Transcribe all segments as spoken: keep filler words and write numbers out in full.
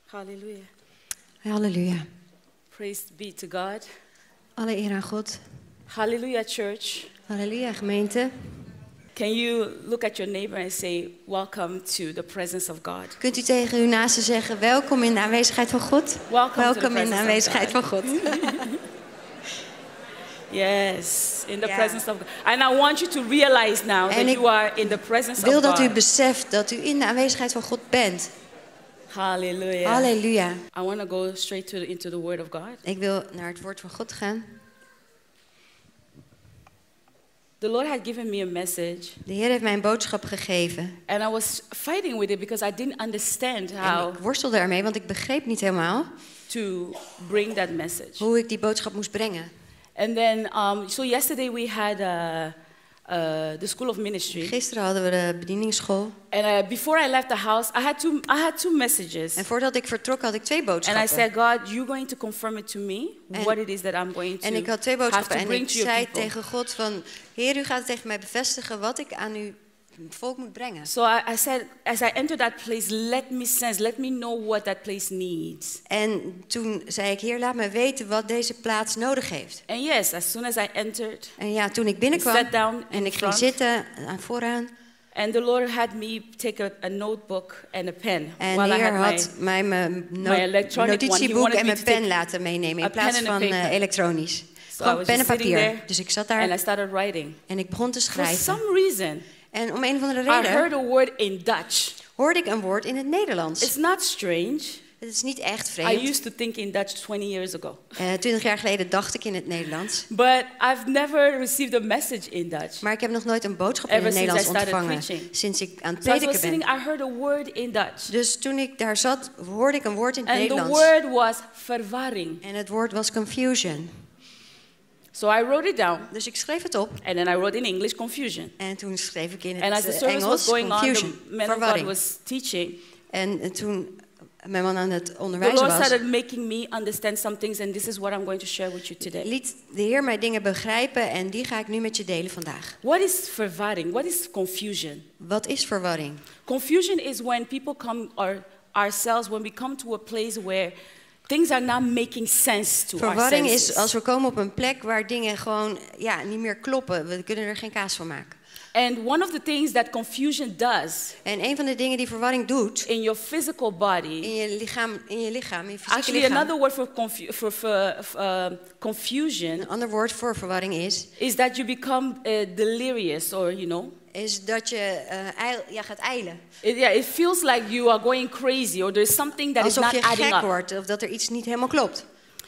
Hallelujah. Halleluja. Praise be to God. Alle eer aan God. Hallelujah, church. Halleluja, gemeente. Can you look at your neighbor and say, welcome to the presence of God? Kunt u tegen uw naaste zeggen, welkom in de aanwezigheid van God? Welcome, welkom in de aanwezigheid van God. Yes, in the Yeah. presence of God. And I want you to realize now En that ik you are in the presence wil of dat u God. beseft dat u in de aanwezigheid van God bent. Hallelujah. Halleluja. I want to go straight to the, into the Word of God. Ik wil naar het woord van God gaan. The Lord had given me a message, De Heer heeft mij een boodschap gegeven. and I was fighting with it because I didn't understand En how ik worstelde ermee, want ik begreep niet helemaal to bring that message. hoe ik die boodschap moest brengen. And then, um, so yesterday we had uh, uh, the School of Ministry. Gisteren hadden we de bedieningsschool. And uh, before I left the house, I had two, I had two messages. En voordat ik vertrok had ik twee And I boodschappen. said, God, you're going to confirm it to me, En- what it is that I'm going to En ik had twee have boodschappen to en bring ik to your zei people. tegen God van... Heer, u gaat het tegen mij bevestigen wat ik aan uw volk moet brengen. So I, I said, as I enter that place, let me sense, let me know what that place needs. En toen zei ik, Heer, laat me weten wat deze plaats nodig heeft. And yes, as soon as I entered, En ja, toen ik I binnenkwam sat down en in ik ging front, zitten aan vooraan... and the Lord had me take a, a notebook and a pen En while de I Heer had had my, mij mijn my no- electronic one. He notitieboek wanted en me mijn to pen take laten meenemen a in plaats pen and a van paper. uh, elektronisch. So I Gewoon was pen en just sitting papier. there, Dus ik zat and I daar started writing. en ik begon te For schrijven. some reason, En om een of andere I heard reden a word in Dutch. hoorde ik een woord in het Nederlands. It's not strange. Het is niet echt I vreemd. used to think in Dutch twenty years ago. Uh, Twintig jaar geleden dacht ik in het Nederlands. But I've never received a message in Dutch. Maar ik heb nog nooit een boodschap in Ever het since Nederlands I started ontvangen. preaching. Sinds ik aan het So as I was prediken sitting, ben. I heard a word in Dutch. Dus toen ik daar zat, hoorde ik een woord in het And the Nederlands. word was verwarring. En het woord was confusion. So I wrote it down. Dus ik schreef het op. And then I wrote in English confusion. En toen schreef ik in And as het the uh, service was Engels going on, the confusion. man of God Verwarring. was teaching. En uh, toen mijn man aan het The onderwijzen Lord was, started making me understand some things, and this is what I'm going to share with you today. liet de Heer mij dingen begrijpen en die ga ik nu met je delen vandaag. What is verwarring? What is confusion? Wat is verwarring? Confusion is when people come, or ourselves, when we come to a place where things are not making sense to our Verwarring senses. is als we komen op een plek waar dingen gewoon ja, niet meer kloppen. We kunnen er geen kaas van maken. And one of the things that confusion does En een van de dingen die verwarring doet in your physical body, in je lichaam, in je, lichaam, in je fysieke actually lichaam. another word for, confu- for, for uh, confusion Een ander woord voor verwarring is, is that you become uh, delirious, or you know, is dat je uh, eil, ja, gaat eilen. it, yeah, it feels like you are going crazy, or there's something that is Alsof not je adding gek up. wordt of dat er iets niet helemaal klopt.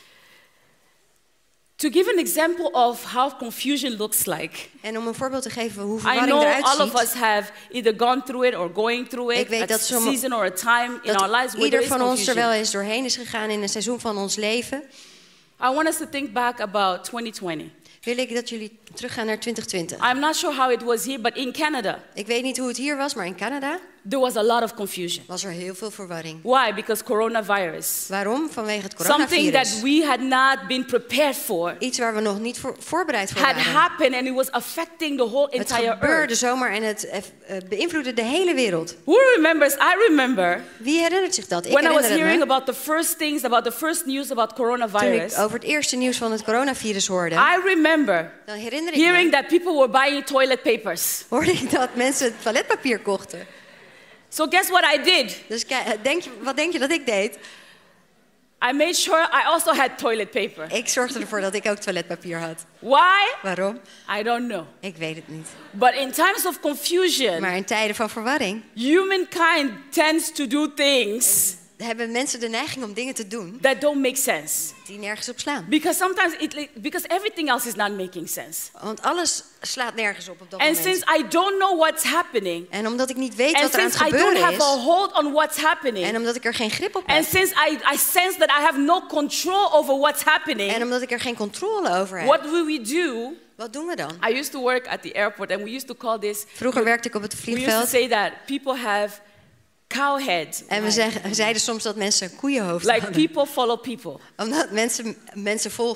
To give an example of how confusion looks like, En om een voorbeeld te geven hoe I verwarring know eruit all of ziet. us have either gone through it or going through Ik it weet at dat a sommige- season or a time in our lives Dat where ieder there is van ons er confusion. wel eens doorheen is gegaan in een seizoen van ons leven. I want us to think back about twenty twenty. Wil ik dat jullie teruggaan naar twintig twintig. I'm not sure how it was here, but in Canada, Ik weet niet hoe het hier was, maar in Canada there was a lot of confusion. was er heel veel verwarring. Why? Because coronavirus. Waarom? Vanwege het Something that coronavirus. we had not been prepared for Iets waar we nog niet voor, voorbereid voor had waren. happened, and it was affecting the whole Het entire gebeurde earth. zomaar en het eh, beïnvloedde de hele wereld. Who remembers? I remember Wie herinnert zich dat? Ik when I was herinner het hearing me. about the first things, about the first news about Toen coronavirus. ik over het eerste nieuws van het coronavirus hoorde, I remember dan herinner ik hearing me, that people were buying toilet papers. hoorde ik dat mensen toiletpapier kochten. So guess what I did? Dus kijk, denk, je- wat denk je dat ik deed? I made sure I also had toilet paper. Ik zorgde ervoor dat ik ook toiletpapier had. Why? Waarom? I don't know. Ik weet het niet. But in times of confusion, Maar in tijden van verwarring humankind tends to do things hebben mensen de neiging om dingen te doen that don't make sense. die nergens op slaan. Because sometimes it, because everything else is not making sense. Want alles slaat nergens op op dat And moment. since I don't know what's happening, En omdat ik niet weet and wat er aan het since I don't gebeuren have a is, hold on what's happening, en omdat ik er geen grip op and heb, since I, I sense that I have no control over what's happening, en omdat ik er geen controle over heb, what will we do? wat doen we dan? I used to work at the airport, and we used to call this, Vroeger werkte ik op het we used to vliegveld say that people have cowhead. en we, zeggen, we zeiden soms dat mensen een koeienhoofd Like hadden. people follow people. Omdat mensen mensen volgen.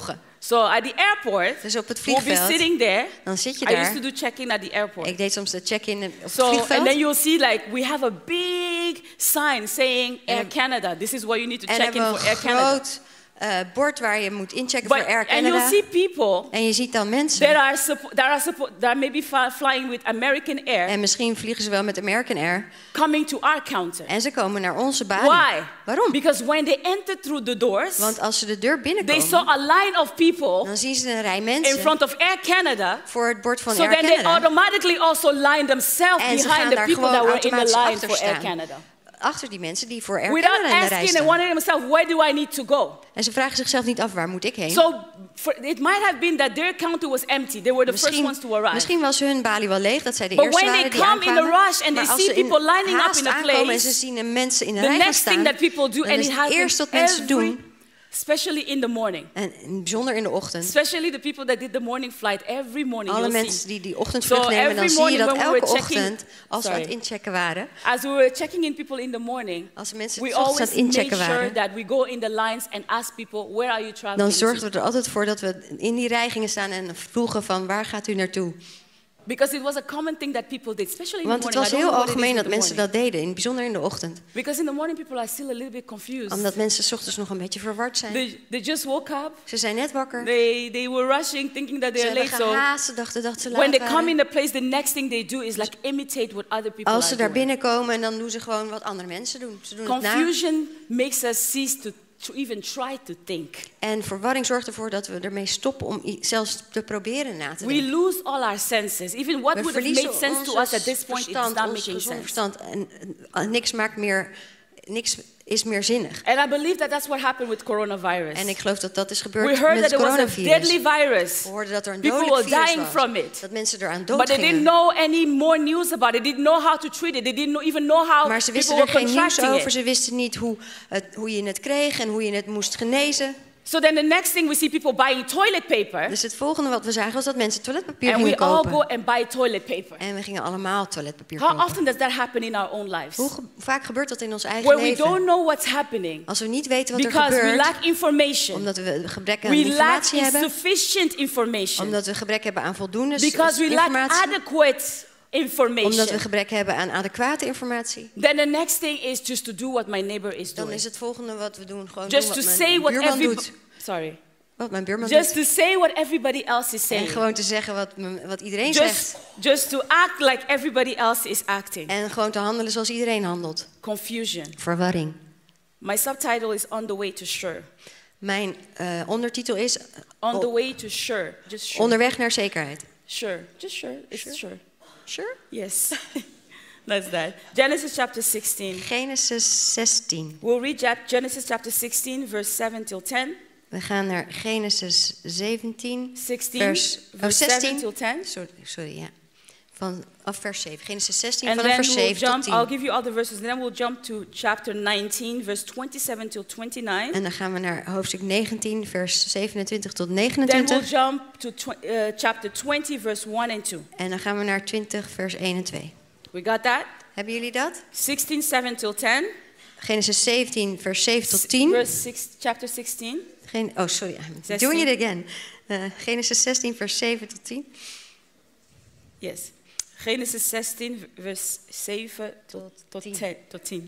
So at the airport, Dus op het we'll be vliegveld, sitting there. dan zit je I used to daar. do check-in at the airport. Ik deed soms de check-in op het So, and vliegveld. then you'll see like we have a big sign saying Air Canada. This is where you need to En check in hebben we for een Air Canada. groot uh, bord waar je moet inchecken But, voor Air and you'll Canada. see people En je ziet dan that mensen. are, suppo- that are, suppo- that are maybe fly- flying with American Air En misschien vliegen ze wel met American Air. coming to our counter. En ze komen naar onze balie. Why? Waarom? Because when they enter through the doors, Want als ze de deur they binnenkomen, saw a line of people dan zien ze een rij in mensen front of Air Canada. voor het bord van So Air then they Canada. automatically also line themselves En ze gaan behind the daar people gewoon that were in the automatisch line achter for Air staan. Canada. Achter die mensen die voor Air Without Canada in de rij asking and staan. wondering themselves, where do I need to go? En ze vragen zichzelf niet af, waar moet ik heen? So for, it might have been that their counter was empty. They were the first Misschien, ones to arrive. misschien was hun balie wel leeg, dat zij de But eerste when they waren die come in a aankwamen. rush and they Maar als see ze in people lining up haast in a aankomen en place, ze zien een mensen in de the rij gaan next thing staan, that people do, dan and is it het happens eerst wat mensen every, doen, especially in the morning. en bijzonder in de ochtend, Especially the people that did the morning flight every morning. alle you'll mensen see. die die ochtendvlucht So nemen, every dan zie je morning dat when we were elke checking- ochtend, als we aan het Sorry. inchecken waren, As we were checking in people in the morning, als de mensen we s ochtends aan always het inchecken made sure waren, that we go in the lines and ask people, where are you traveling dan to? zorgden we er altijd voor dat we in die rij gingen staan en vroegen van waar gaat u naartoe? Because it was a common thing that people did, especially in Want the het morning. was I don't heel know what it is algemeen in dat the mensen morning. dat deden, in het bijzonder in de ochtend. Because in the morning people are still a little bit confused. Omdat mensen 's ochtends nog een beetje verward zijn. They, they just woke up. Ze zijn net wakker. They, they were rushing, thinking that Ze they're hebben late. So gehaast, ze dachten dat ze when laat they come waren. in the place, the next thing they do is like imitate what other people Als ze are daar doing. binnenkomen en dan doen ze gewoon wat andere mensen doen. Ze doen het na. Confusion makes us cease to, to even try to think. En verwarring zorgt ervoor dat we ermee stoppen om i- zelfs te proberen na te We denken. lose all our senses. Even what We would have verliezen made sense to ons us at this point, it's verstand, not ons making gezond sense. verstand. En, en niks maakt meer, niks is meer zinnig. And I believe that that's what happened with coronavirus. En ik geloof dat dat is gebeurd We heard met that het it was a coronavirus. deadly virus. We hoorden dat er een People dodelijk were virus dying was. from it. Dat mensen eraan dood But they didn't gingen. know any more news about it. They didn't know how to treat it. They didn't know, even know how Maar ze people wisten were er geen nieuws contracting over. it. Ze wisten niet hoe, het, hoe je het kreeg en hoe je het moest genezen. So then the next thing we see people buying toilet paper. Dus het volgende wat we zagen was dat mensen toiletpapier And gingen we all kopen. go and buy toilet paper. En we gingen allemaal toiletpapier How kopen. often does that happen in our own lives? Hoe ge- vaak gebeurt dat in ons eigen Where we leven? don't know what's happening Als we niet weten wat er because we gebeurt, lack information. omdat we gebrek aan We lack informatie hebben, insufficient information. omdat we gebrek hebben aan voldoende s- Because we lack informatie, adequate information. omdat we gebrek hebben aan adequate informatie, Then the next thing is just to do what my neighbor is dan doing. is het volgende wat we doen gewoon Just doen to wat say mijn what buurman everybody. doet. Sorry. Wat mijn buurman Just doet. to say what everybody else is En saying. gewoon te zeggen wat, m- wat iedereen Just, zegt. just to act like everybody else is acting. En gewoon te handelen zoals iedereen handelt. Confusion. Verwarring. My subtitle is On the Way to Sure. Mijn uh, ondertitel is On the o- way to sure. Just sure. Onderweg naar zekerheid. Sure. Just sure. It's Sure. sure. Sure? Yes. That's that. Genesis chapter sixteen. Genesis zestien. We'll read Jap- Genesis chapter sixteen, verse seven till ten. We gaan naar Genesis zeventien, sixteen, vers, oh, verse seven zestien. till ten. Sorry, sorry, ja. Vanaf vers zeven. Genesis zestien, And vanaf then vers we'll zeven tot jump, tien. I'll give you all the verses, then we'll jump to chapter nineteen, verse twenty-seven till twenty-nine. En dan gaan we naar hoofdstuk negentien, vers zevenentwintig tot Then we'll negenentwintig. jump to tw- uh, chapter twenty, verse one and two. En dan gaan we naar twintig, vers één en twee. We got that? Hebben jullie dat? sixteen, seven till ten. Genesis zeventien, vers zeven tot tien. Verse six, chapter sixteen. Geen, oh, sorry, I'm zestien. doing it again. Uh, Genesis zestien, vers zeven tot tien. Yes. Genesis zestien, vers zeven tot, tot tien. ten. Tot tien.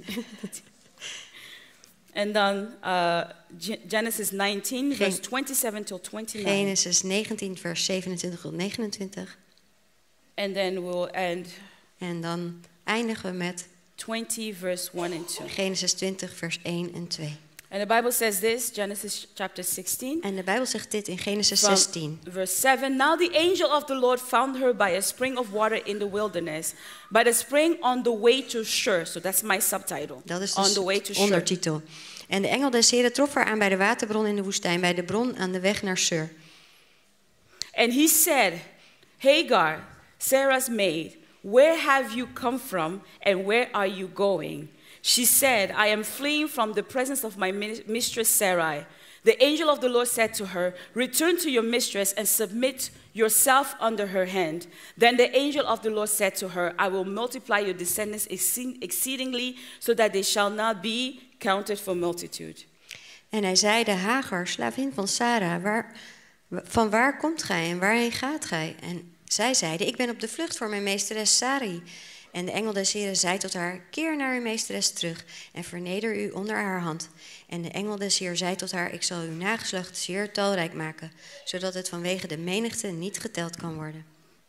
En dan uh, Ge- Genesis nineteen, verse twenty-seven till twenty-nine. Genesis negentien, vers zevenentwintig tot negenentwintig. And then we'll end En dan eindigen we met twenty, verse one and two. Genesis twintig, vers één en twee. And the Bible says this, Genesis chapter sixteen, En de Bijbel zegt dit in Genesis from zestien. verse seven. Now the angel of the Lord found her by a spring of water in the wilderness, by the spring on the way to Shur. So that's my subtitle. Dat is On dus the way to de Shur. ondertitel. En de engel des Heren trof haar aan bij de waterbron in de woestijn, bij de bron aan de weg naar Sur. And he said, Hagar, Sarah's maid, where have you come from and where are you going? She said, I am fleeing from the presence of my min- mistress Sarai. The angel of the Lord said to her, return to your mistress and submit yourself under her hand. Then the angel of the Lord said to her, I will multiply your descendants exceed- exceedingly so that they shall not be counted for multitude. En hij zeide, Hagar, slavin van Sarah, waar, Van waar komt gij en waarheen gaat gij? En zij zeiden, ik ben op de vlucht voor mijn meesteres Sarai. En de engel des Heren zei tot haar, keer naar uw meesteres terug en verneder u onder haar hand. En de engel des Heer zei tot haar, ik zal uw nageslacht zeer talrijk maken, zodat het vanwege de menigte niet geteld kan worden.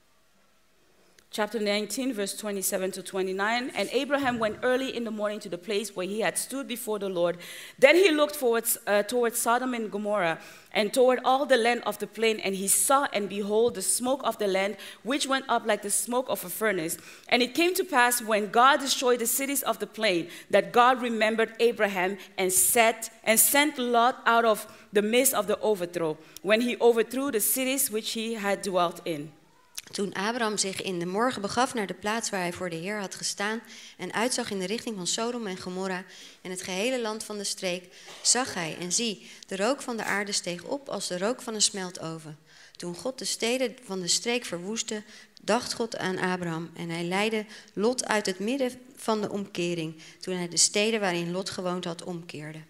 Chapter nineteen, verse twenty-seven to twenty-nine. And Abraham went early in the morning to the place where he had stood before the Lord. Then he looked forward, uh, towards Sodom and Gomorrah, and toward all the land of the plain. And he saw, and behold, the smoke of the land, which went up like the smoke of a furnace. And it came to pass, when God destroyed the cities of the plain, that God remembered Abraham and set and sent Lot out of the midst of the overthrow, when he overthrew the cities which he had dwelt in. Toen Abraham zich in de morgen begaf naar de plaats waar hij voor de Heer had gestaan en uitzag in de richting van Sodom en Gomorra en het gehele land van de streek, zag hij en zie, de rook van de aarde steeg op als de rook van een smeltoven. Toen God de steden van de streek verwoestte, dacht God aan Abraham en hij leidde Lot uit het midden van de omkering, toen hij de steden waarin Lot gewoond had omkeerde.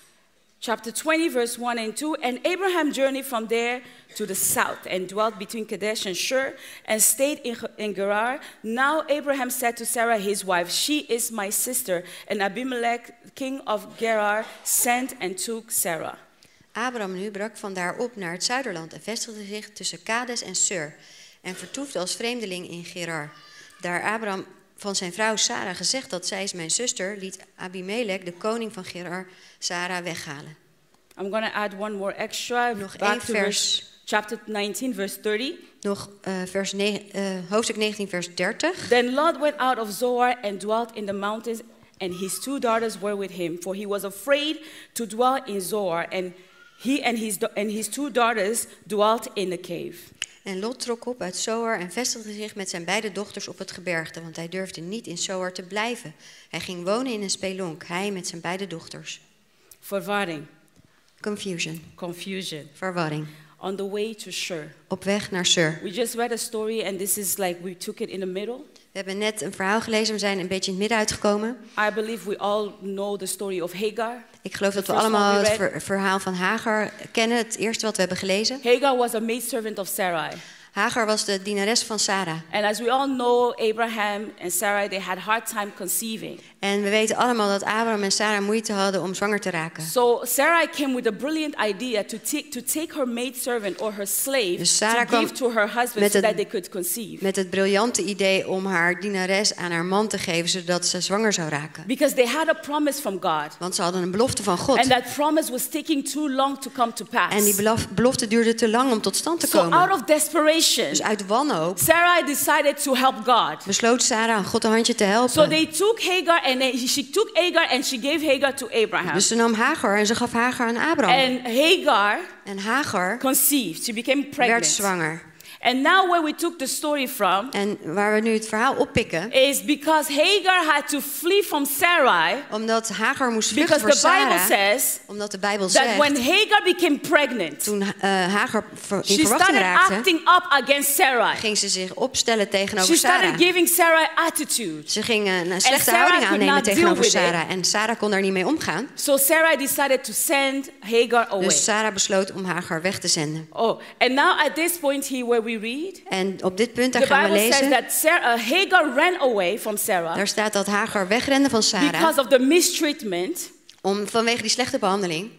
Chapter twenty, verse one and two. And Abraham journeyed from there to the south and dwelt between Kadesh and Shur and stayed in, in Gerar. Now Abraham said to Sarah his wife, she is my sister. And Abimelech, king of Gerar, sent and took Sarah. Abraham nu brak vandaar op naar het zuiderland en vestigde zich tussen Kades en Sur en vertoefde als vreemdeling in Gerar. Daar Abraham van zijn vrouw Sarah gezegd dat zij is mijn zuster, liet Abimelech, de koning van Gerar, Sarah weghalen. I'm going to add one more extra. Nog Back één to vers. verse, chapter nineteen, verse thirty. Nog uh, vers negen, uh, hoofdstuk negentien, vers dertig. Then Lot went out of Zoar and dwelt in the mountains, and his two daughters were with him, for he was afraid to dwell in Zoar, and he and his, and his two daughters dwelt in the cave. En Lot trok op uit Zoar en vestigde zich met zijn beide dochters op het gebergte, want hij durfde niet in Zoar te blijven. Hij ging wonen in een spelonk, hij met zijn beide dochters. Verwarring. Confusion. Confusion. Verwarring. On the way to Shur. Op weg naar Sur. We just read a story, and this is like we took it in the middle. We hebben net een verhaal gelezen, we zijn een beetje in het midden uitgekomen. I believe we all know the story of Hagar. Ik geloof dat we The first allemaal one we het read. ver- verhaal van Hagar kennen, het eerste wat we hebben gelezen. Hagar was a maidservant of Sarai. Hagar was de dienares van Sarah. And as we all know, Abraham and Sarai, they had hard time conceiving. En we weten allemaal dat Abraham en Sarah moeite hadden om zwanger te raken. So Sarai came with a brilliant idea to take, to take her maidservant or her slave Dus Sarah to kwam give to her husband met so het- that they could conceive. Met het briljante idee om haar dienares aan haar man te geven, zodat ze zwanger zou raken. Because they had a promise from God. Want ze hadden een belofte van God. And that promise was taking too long to come to pass. En die belof- belofte duurde te lang om tot stand te So out komen. of desperation, Dus uit wanhoop Sarai decided to help God. besloot Sarah aan God een handje te So helpen. they took Hagar and they, she took Hagar and she gave Hagar to Abraham. Dus ze nam Hagar en ze gaf Hagar aan Abraham. And Hagar En Hagar conceived. She became werd pregnant. zwanger. And now where we took the story from En waar we nu het verhaal oppikken, is because Hagar had to flee from Sarai, omdat Hagar moest vluchten because voor the Bible Sarah, says omdat de Bijbel that when zegt, Hagar became pregnant, toen uh, Hagar ver- in she verwachting started raakte, acting up against Sarai. ging ze zich opstellen tegenover She started Sarah. giving Sarai attitude. Ze ging uh, een slechte Sarah houding could aannemen not deal tegenover with it. Sarah. En Sarah kon daar niet mee omgaan. So Sarai decided to send Hagar away. Dus Sarah besloot om Hagar weg te zenden. Oh, and now at this point here where we read, En op dit punt, daar the gaan we Bible says lezen. that Sarah, uh, Hagar ran away from Sarah Daar staat dat Hagar wegrende van Sarah. because of the mistreatment. Om, vanwege die slechte behandeling.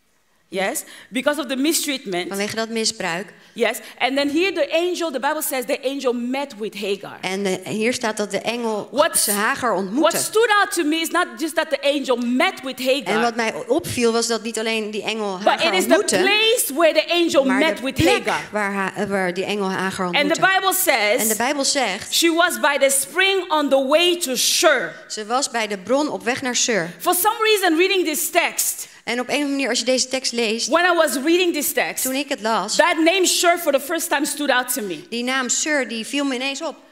Yes, because of the mistreatment. Vanwege dat misbruik. Yes, and then here the angel, the Bible says the angel met with Hagar. En de, hier staat dat de engel What- ze Hagar What ontmoette. stood out to me is not just that the angel met with En Hagar, wat mij opviel was dat niet alleen die engel but Hagar it is the ontmoette, place where the angel maar met de with plek Hagar. waar, ha- waar die engel Hagar And the ontmoette. Bible En de says Bijbel zegt, she was by the spring on the way to Shur. ze was bij de bron op weg naar Sur. For some reason, reading this text, En op een of andere manier, als je deze tekst leest, when I was reading this text, toen ik het las, that name Shur for the first time stood out to me. die naam Sur, die viel me ineens op.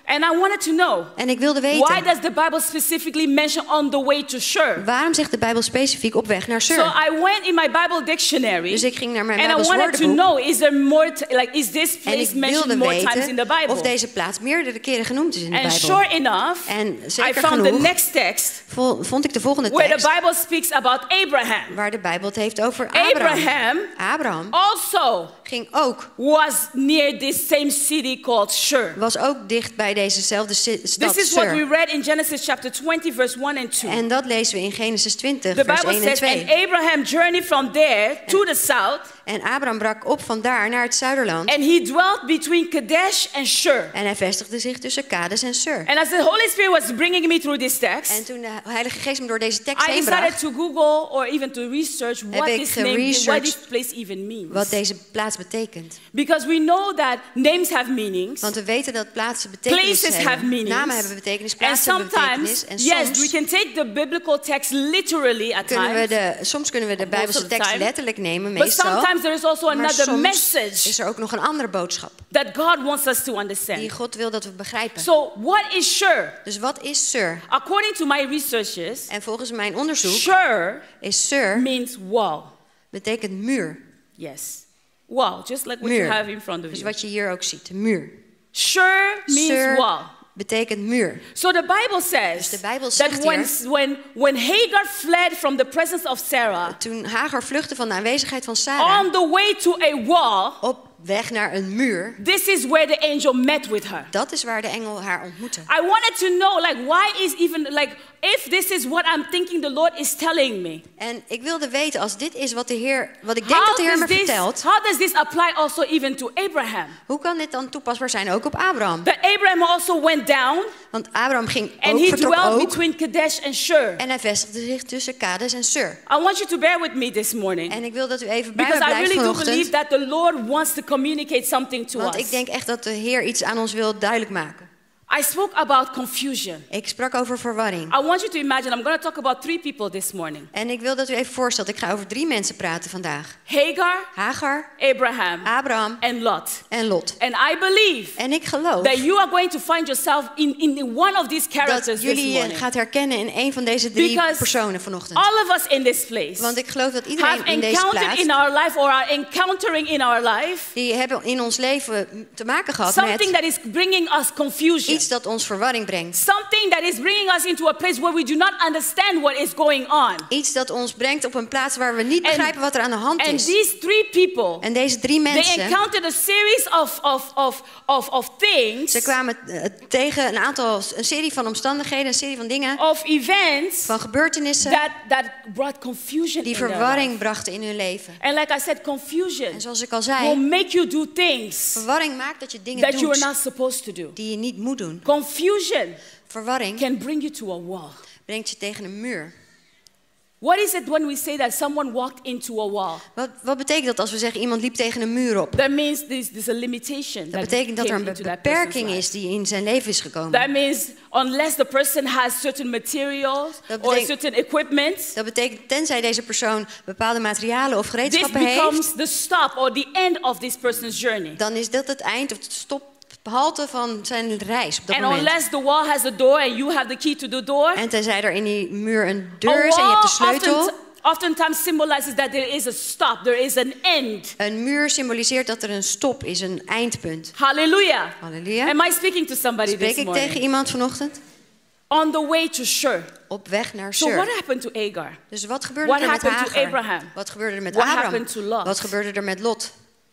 And I wanted to know, En ik wilde why weten, does the Bible specifically mention on the way to Shur? waarom zegt de Bijbel specifiek op weg naar So Shur? I went in my Bible dictionary, Dus ik ging naar mijn and I Bijbels wanted to woordenboek. know, is there more, t- like, is this En place ik mentioned wilde more times in the weten Bible? of deze plaats meerdere keren genoemd is in de And Bijbel. sure enough, En I zeker found the genoeg next text vo- vond ik de volgende where the tekst Bible speaks about Abraham. waar de Bijbel het heeft over Abraham. Abraham Abraham also ging ook, was near this same city called Shur. was ook dicht bij dezezelfde si- stad This is what we Shur. read in Genesis chapter twenty, verse one and two. En dat lezen we in Genesis twintig, The vers Bible één en says, and twee. Abraham journeyed from there to the south, En Abraham brak op vandaar naar het zuiderland. and he dwelt between Kadesh and Shur. En hij vestigde zich tussen Kades en Sur. And as the Holy Spirit was bringing me through this En text, toen de Heilige Geest me door deze tekst I heen decided bracht, to Google or even to research what ik this name, what geresearched this place even means. wat deze plaats betekent. Because we know that names have meanings. Want we weten dat plaatsen betekenis Places have hebben. meanings. Namen hebben betekenis, And plaatsen hebben betekenis. sometimes, En yes, we soms can take the biblical text literally at kunnen we times. de, soms kunnen we de Most of Bijbelse the tekst time. letterlijk nemen, But meestal. sometimes there is also Maar another soms message is er ook nog een andere boodschap that God wants us to die understand. God wil dat we begrijpen. So, what is Shur? Dus wat is Sur? According to my researches, En volgens mijn onderzoek Shur is Sur means wall. betekent muur. Yes. Wall, just like what you Muur. have in front of Dus you. wat je hier ook ziet, een muur. Shur means Sur wall. betekent muur. So the Bible says Dus de Bijbel that zegt when, hier- when, when Hagar fled from the presence of Sarah Toen Hagar vluchtte van de aanwezigheid van Sarah on the way to a wall, op weg naar een muur, this is where the angel met with her. dat is waar de engel haar ontmoette. I wanted to know, like, why is even, like, if this is what I'm thinking the Lord is telling me, En ik wilde weten, als dit is wat de Heer, wat ik denk how dat de Heer does, me this, vertelt, how does this apply also even to Abraham? hoe kan dit dan toepasbaar zijn ook op Abraham? That Abraham also went down Want Abraham ging and ook, he vertrok dwelt ook, between Kadesh and Shur. en hij vestigde zich tussen Kades en Sur. I want you to bear with me this morning En ik wil dat u even bij me because I blijft really do believe vanochtend, that the Lord wants to communicate something to want us. ik denk echt dat de Heer iets aan ons wil duidelijk maken. I spoke about confusion. Ik sprak over verwarring. I want you to imagine, I'm going to talk about three people this morning. En ik wil dat u even voorstelt, ik ga over drie mensen praten vandaag. Hagar, Hagar, Abraham, Abraham and Lot. en Lot. And I believe En ik geloof that you are going to find yourself in, in one of these characters dat this jullie je morning. gaat herkennen in een van deze drie Because personen vanochtend. all of us in this place Want ik geloof dat have iedereen in deze encountered plaats, in our life or are encountering in our life die hebben in ons leven te maken gehad something met that is bringing us confusion. iets dat ons verwarring brengt. Something that is bringing us into a place where we do not understand what is going on. Iets dat ons brengt op een plaats waar we niet begrijpen wat er aan de hand And is. these three people, En deze drie they mensen, encountered a series of, of, of, of, of things, ze kwamen eh, tegen een aantal, een serie van omstandigheden, een serie van dingen, of events van gebeurtenissen, that, that brought confusion die in their verwarring life. brachten in hun leven. And like I said, confusion En zoals ik al will zei, make you do things verwarring maakt dat je dingen that you are doet not supposed to do. die je niet moet doen. Confusion Verwarring can bring you to a wall. brengt je tegen een muur. What is it when we say that someone walked into a wall? Wat, wat betekent dat als we zeggen iemand liep tegen een muur op? That means there's, there's a limitation. Dat that betekent dat er came een into that person's beperking life. is die in zijn leven is gekomen. That means unless the person has certain materials Dat or betekent- certain equipment, Dat betekent tenzij deze persoon bepaalde materialen of this gereedschappen becomes heeft, the stop or the end of this person's journey. dan is dat het eind of het stophalte van zijn reis op dat And moment. unless the wall has a door and you have the key to the door, En tenzij er in die muur een a deur is en je wall hebt de sleutel. often, oftentimes symbolizes that there is a stop, there is an end. Een muur symboliseert dat er een stop is, een eindpunt. Hallelujah. Halleluja. Am I speaking to somebody Spreek this ik morning? tegen iemand vanochtend? On the way to Shur. Op weg naar So what Sur. happened to Hagar? Dus wat gebeurde What er met happened to Hagar? Abraham? Wat gebeurde er met What Abraham? happened to Lot? Wat gebeurde er met Lot?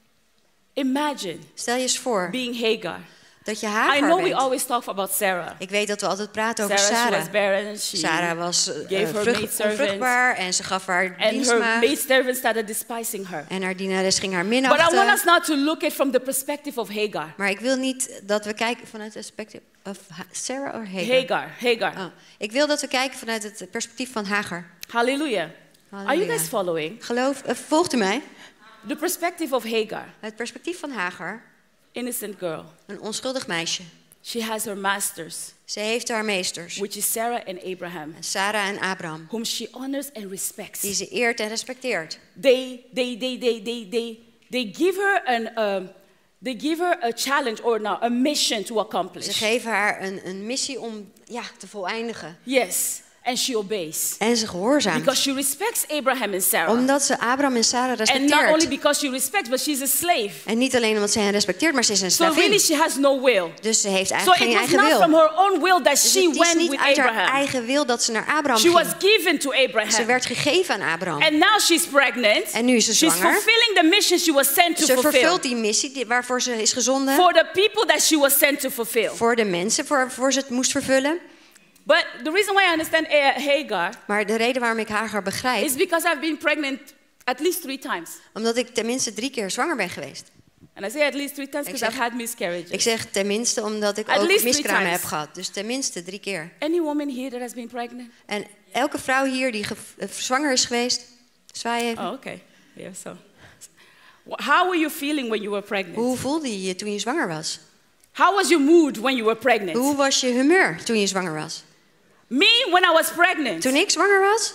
Imagine Stel je eens voor being Hagar. dat je I Hagar know we bent. always talk about Sarah. Ik weet dat we altijd praten over Sarah, she Sarah. was barren and she Sarah was eh, gave her vrucht- maidservant. onvruchtbaar en ze gaf haar and her dienstmaagd. maidservant started despising her. En haar dienares ging haar But I want minachten. us now to look at from the perspective of Hagar. Maar ik wil niet dat we kijken vanuit het perspectief of Ha- Sarah of Hagar. Hagar, Hagar. Oh. Ik wil dat we kijken vanuit het perspectief van Hagar. Hallelujah. Are you Halleluja. guys following? Geloof, eh, volgt u mij? The perspective of Hagar, Het perspectief van Hagar, innocent girl. een onschuldig meisje. She has her masters, Ze heeft haar meesters, which is Sarah and Abraham, Sarah en Abraham, whom she honors and respects. die ze eert en respecteert. They, they, they, they, they, they, they give her an, um, They give her a challenge or no, a mission to Ze accomplish. geven haar een, een missie om ja, te voleindigen. Yes, and she obeys. En ze gehoorzaamt. Because she respects Abraham and Sarah. Omdat ze Abraham en Sarah And not respecteert. only because she respects, but she's a slave. En niet alleen omdat ze hen respecteert, maar ze is een So really slavin. she has no will. Dus ze heeft So eigenlijk it geen was eigen not wil. from her own will that Dus she het is went niet with uit haar Abraham. eigen wil dat ze naar Abraham She was ging. given to Ze Abraham. werd gegeven aan Abraham. And now she's pregnant. En nu is ze She's zwanger. fulfilling the mission she was sent to Ze fulfill. vervult die missie die- waarvoor ze is gezonden. For the people that she was sent to fulfill. Voor de mensen waarvoor ze het moest vervullen. But the reason why I understand A- Hagar Maar de reden waarom ik Hagar begrijp, is because I've been pregnant at least three times. omdat ik tenminste drie keer zwanger ben geweest. And I say at least three times because zeg- I've had miscarriages. Ik zeg tenminste omdat ik At ook least three miskramen times. heb gehad. Dus tenminste drie keer. Any woman here that has been pregnant? En elke vrouw hier die ge- eh, zwanger is geweest, zwaai even. Oh, okay. Yeah, so. How were you feeling when you were pregnant? Hoe voelde je je toen je zwanger was? How was your mood when you were pregnant? Hoe was je humeur toen je zwanger was? Me, when I was pregnant, Toen ik zwanger was,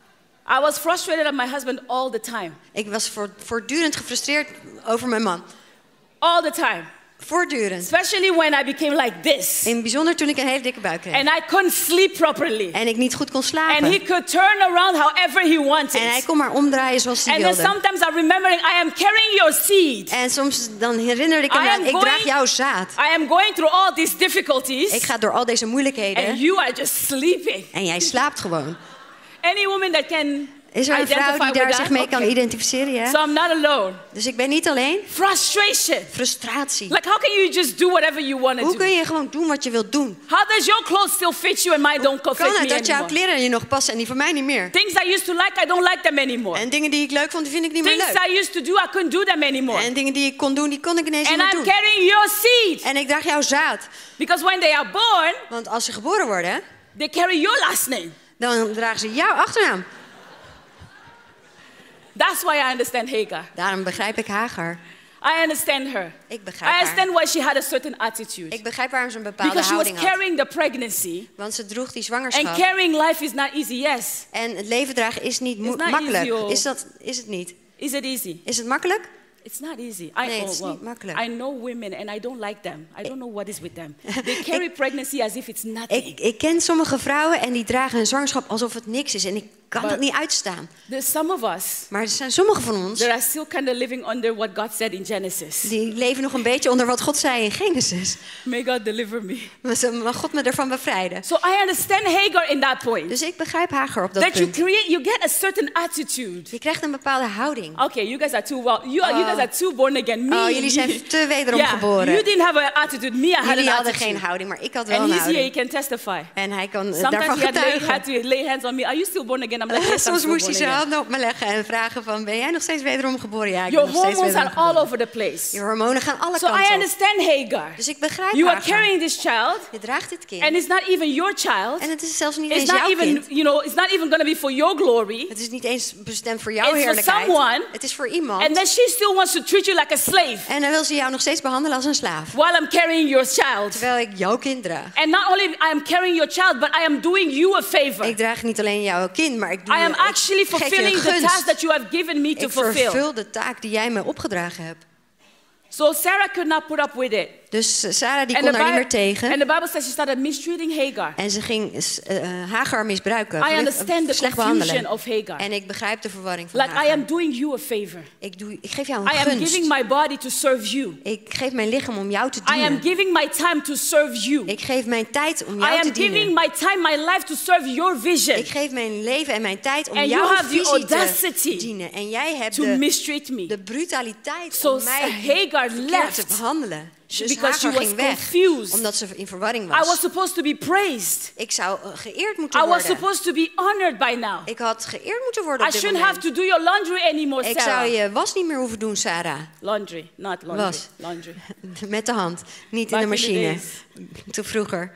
I was frustrated at my husband all the time. ik was voort- voortdurend gefrustreerd over mijn man. All the time. Voortdurend. Especially when I became like this. In het bijzonder toen ik een hele dikke buik kreeg. And I couldn't sleep properly. En ik niet goed kon And slapen. he could turn around however he wanted. En hij kon maar omdraaien zoals hij And then wilde. sometimes I'm remembering I am carrying your seed. En soms dan herinnerde ik I hem am aan, ik going- draag jouw zaad. I am going through all these difficulties. Ik ga door al deze moeilijkheden. And you are just sleeping. En jij slaapt gewoon. Any woman that can Is er een vrouw identify die with daar that? zich mee kan Okay. identificeren? Ja? So I'm not alone. Dus ik ben niet alleen. Frustration. Frustratie. Like how can you just do whatever you want to Hoe do? kun je gewoon doen wat je wilt doen? How does your clothes still fit you and mine don't fit Kan me het dat jouw anymore? kleren je nog passen en die van mij niet meer? Things I used to like, I don't like them anymore. En dingen die ik leuk vond, die vind ik niet meer Things leuk. I used to do, I couldn't do them anymore. En dingen die ik kon doen, die kon ik ineens And niet meer I'm doen. carrying your seed. En ik draag jouw zaad. Because when they are born, Want als ze geboren worden, they carry your last name. dan dragen ze jouw achternaam. That's why I understand Hagar. Daarom begrijp ik Hagar. I understand her. Ik begrijp I haar. understand why she had a certain attitude. Ik begrijp waarom ze een bepaalde Because she was houding had. carrying the pregnancy. Want ze droeg die And zwangerschap. carrying life is not easy, yes. En het leven dragen is niet mo- It's not makkelijk. easy, oh. Is, dat, is het niet? Is it easy? Is het makkelijk? It's not easy. I, Nee, oh, het is well, niet makkelijk. I know women and I don't like them. I don't know what is with them. They carry pregnancy as if it's nothing. Ik, ik ken sommige vrouwen en die dragen hun zwangerschap alsof het niks is. En ik kan Maar- dat niet uitstaan. There's some of us Maar er zijn sommige van ons that are still kind of living under what God said in Genesis. die leven nog een beetje onder wat God zei in Genesis. May God deliver me. Maar ze- mag God me ervan bevrijden. So I understand Hagar in that point. Dus ik begrijp Hagar op dat That you punt. create, you get a certain attitude. Je krijgt een bepaalde houding. Okay, you guys are too well. You, are, you Oh. guys are too born again. Me, Oh, jullie zijn te wederom yeah, geboren. you didn't have an attitude. Me, I had Jullie an hadden attitude. geen houding, maar ik had wel And een he's here. He houding. can testify. En hij kan eh, Sometimes daarvan he had, lay, getuigen. had to lay hands on me. Are you still born again? I'm like, yes, I'm Soms still moest hij born zijn again. handen op me leggen en vragen van, ben jij nog steeds wederom geboren? Ja, ik Your ben nog steeds hormones wederom are all geboren. over the place. Je hormonen gaan alle So I kanten op. understand Hagar. Dus ik begrijp You are Hagar. carrying this child, Je draagt dit kind. and it's not even your child. En het is zelfs niet It's eens not jouw even, kind. you know, it's not even going to be for your glory. Het is niet eens bestemd voor jouw It's for heerlijkheid. someone. Het is voor iemand. And then she still wants to treat you like a slave En dan wil ze jou nog steeds behandelen als een slaaf. while I'm carrying your child. Terwijl ik jouw kind draag. And not only I am carrying your child, but I am doing you a favor. Ik draag niet alleen jouw kind, maar ik doe I am je, actually ik geef je een fulfilling the task gunst. that you have given me to Ik fulfill. vervul de taak die jij me opgedragen hebt. So Sarah could not put up with it. Dus eh, Sarah die And kon the, daar niet meer Bible, tegen. and the Bible says she started mistreating Hagar. En ze ging uh, Hagar misbruiken. I understand the slecht confusion behandelen. of Hagar. En ik begrijp de verwarring van Like Hagar. I am doing you a favor. Ik, doe, ik geef jou I een am gunst. giving my body to serve you. Ik geef mijn lichaam om jou te I am dienen. giving my time to serve you. Ik geef mijn tijd om I jou te am giving dienen. my time, my life to serve your vision. Ik geef mijn leven en mijn tijd om And you jouw have the visie te audacity dienen. En jij hebt to de, mistreat me. de brutaliteit So om mij Hagar verkeerd left te behandelen. Dus because she Hagar was ging weg, confused. omdat ze in verwarring I was was. supposed to be praised. Ik zou uh, geëerd moeten I was worden. supposed to be honored by now. Ik had geëerd moeten worden I op dit shouldn't have moment. to do your laundry anymore, Ik zou Sarah. je was niet meer hoeven doen, Sarah. Laundry, not laundry. Was. Laundry. Met de hand, niet Back in in de the machine. days. Toen vroeger.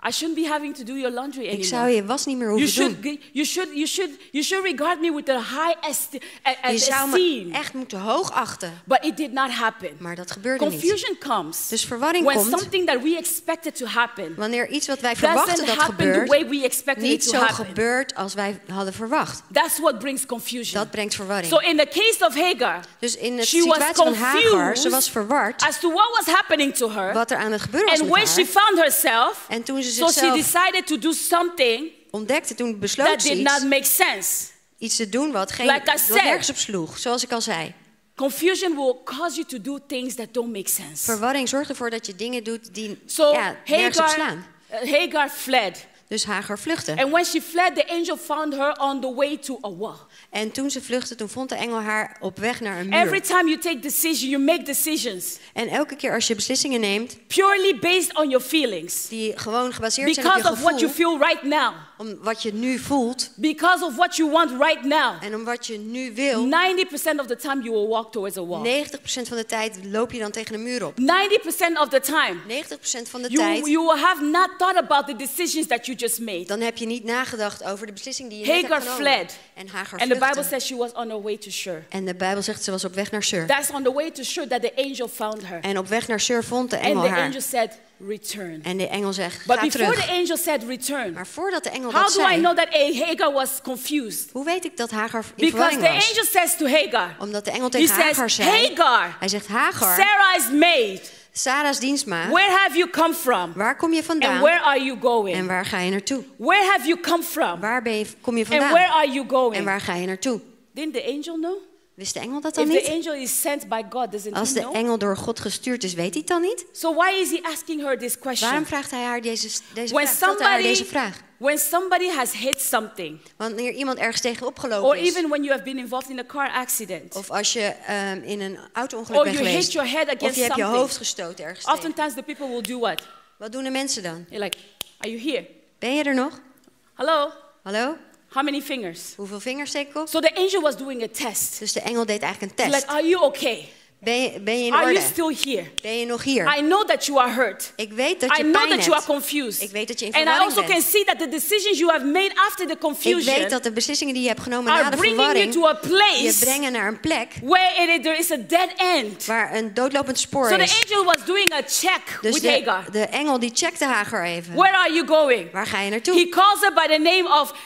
I shouldn't be having to do your laundry anymore. Ik zou je was niet meer You hoeven should, doen. you should, you should, you should regard me with a high esti- a- Je zou esteem. me echt moeten hoogachten. But it did not happen. Maar dat gebeurde niet. Confusion comes Dus verwarring when komt something that we expected to happen wanneer iets wat wij doesn't verwachten dat happen the gebeurt, way we expected niet it to zo happen. gebeurt als wij hadden verwacht. That's what brings confusion. Dat brengt verwarring. So in the case of Hagar, Dus in de she was situatie van Hagar, confused ze was verward as to what was happening to her, wat er aan het gebeuren was and met when she haar. found herself, En toen ze so she zichzelf decided to do something ontdekte, toen besloot that ze did iets, not make sense. iets te doen wat, geen, Like I wat said. nergens op sloeg, zoals ik al zei. Confusion will cause you to do things that don't make sense. Verwarring zorgt ervoor dat je dingen doet die So ja, nergens op Hagar, slaan. uh, Hagar fled. Dus Hagar vluchtte. And when she fled, the angel found her on the way to a wall. En toen ze vluchtte, toen vond de engel haar op weg naar een Every muur. time you take decisions, you make decisions En elke keer als je beslissingen neemt, purely based on your feelings. die gewoon gebaseerd zijn op Because je of what you gevoel, feel right now. om wat je nu voelt Because of what you want right now. en om wat je nu wil, ninety percent of the time you will walk towards a wall. negentig procent van de tijd loop je dan tegen een muur op. ninety percent of the time, negentig procent van de you, tijd, you will have not thought about the decisions that you just made. dan heb je niet nagedacht over de beslissing die je net Hagar hebt genomen. fled. En Hagar And the Bible vluchtte. says she was on her way to Shur. En de Bijbel zegt ze was op weg naar Shur. That's on the way to Shur that the angel found her. En op weg naar Shur vond de And engel the haar. angel said, return. En de engel zegt, But ga before terug. the angel said return, Maar voordat de engel how dat do I zei, know that A- Hagar was confused? hoe weet ik dat Hagar in Because verwarring the was? angel says to Hagar, Omdat de engel he tegen Hagar says, zei, Hagar, hij zegt, Hagar, Sarah's maid, Sarah's dienstmaagd, where have you come from? waar kom je And vandaan where are you en going? waar ga je naartoe? Where have you come from? Waar ben je, kom je And where vandaan are you en going? waar ga je naartoe? Didn't the angel know? Wist de engel dat dan If the niet? angel is sent by God, doesn't Als he de know? engel door God gestuurd is, weet hij het dan niet? So why is he asking her this question? Waarom vraagt hij haar deze, deze When vraag? Stelt hij haar deze somebody, vraag? when somebody has hit something, Wanneer iemand ergens tegen opgelopen or is, even when you have been involved in a car accident, of als je um, in een auto-ongeluk or bent you hit geweest, your head of against je hebt je something, hoofd gestoten ergens tegen. oftentimes the people will do what? Wat doen de mensen dan? They're like, are you here? Ben je er nog? Hello? Hallo? How many fingers? Hoeveel vingers steek ik op? So the angel was doing a test. Dus de engel deed eigenlijk een He's test. like, are you okay? Ben je, ben je in Are you orde? still here? Ben je nog hier? I know that you are hurt. Ik weet dat I je know pijn that you are hebt. confused. Ik weet dat je in And I verwarring also can bent. see that the decisions you have made after the Ik confusion weet dat de beslissingen die je hebt genomen na are de bringing you verwarring to a je place brengen naar een plek where it, there is a dead end. waar een doodlopend spoor So the is. angel was doing a check Dus with Hagar. de, de engel die checkte Hagar even. Where are you going? Waar ga je He naartoe? calls her by the name of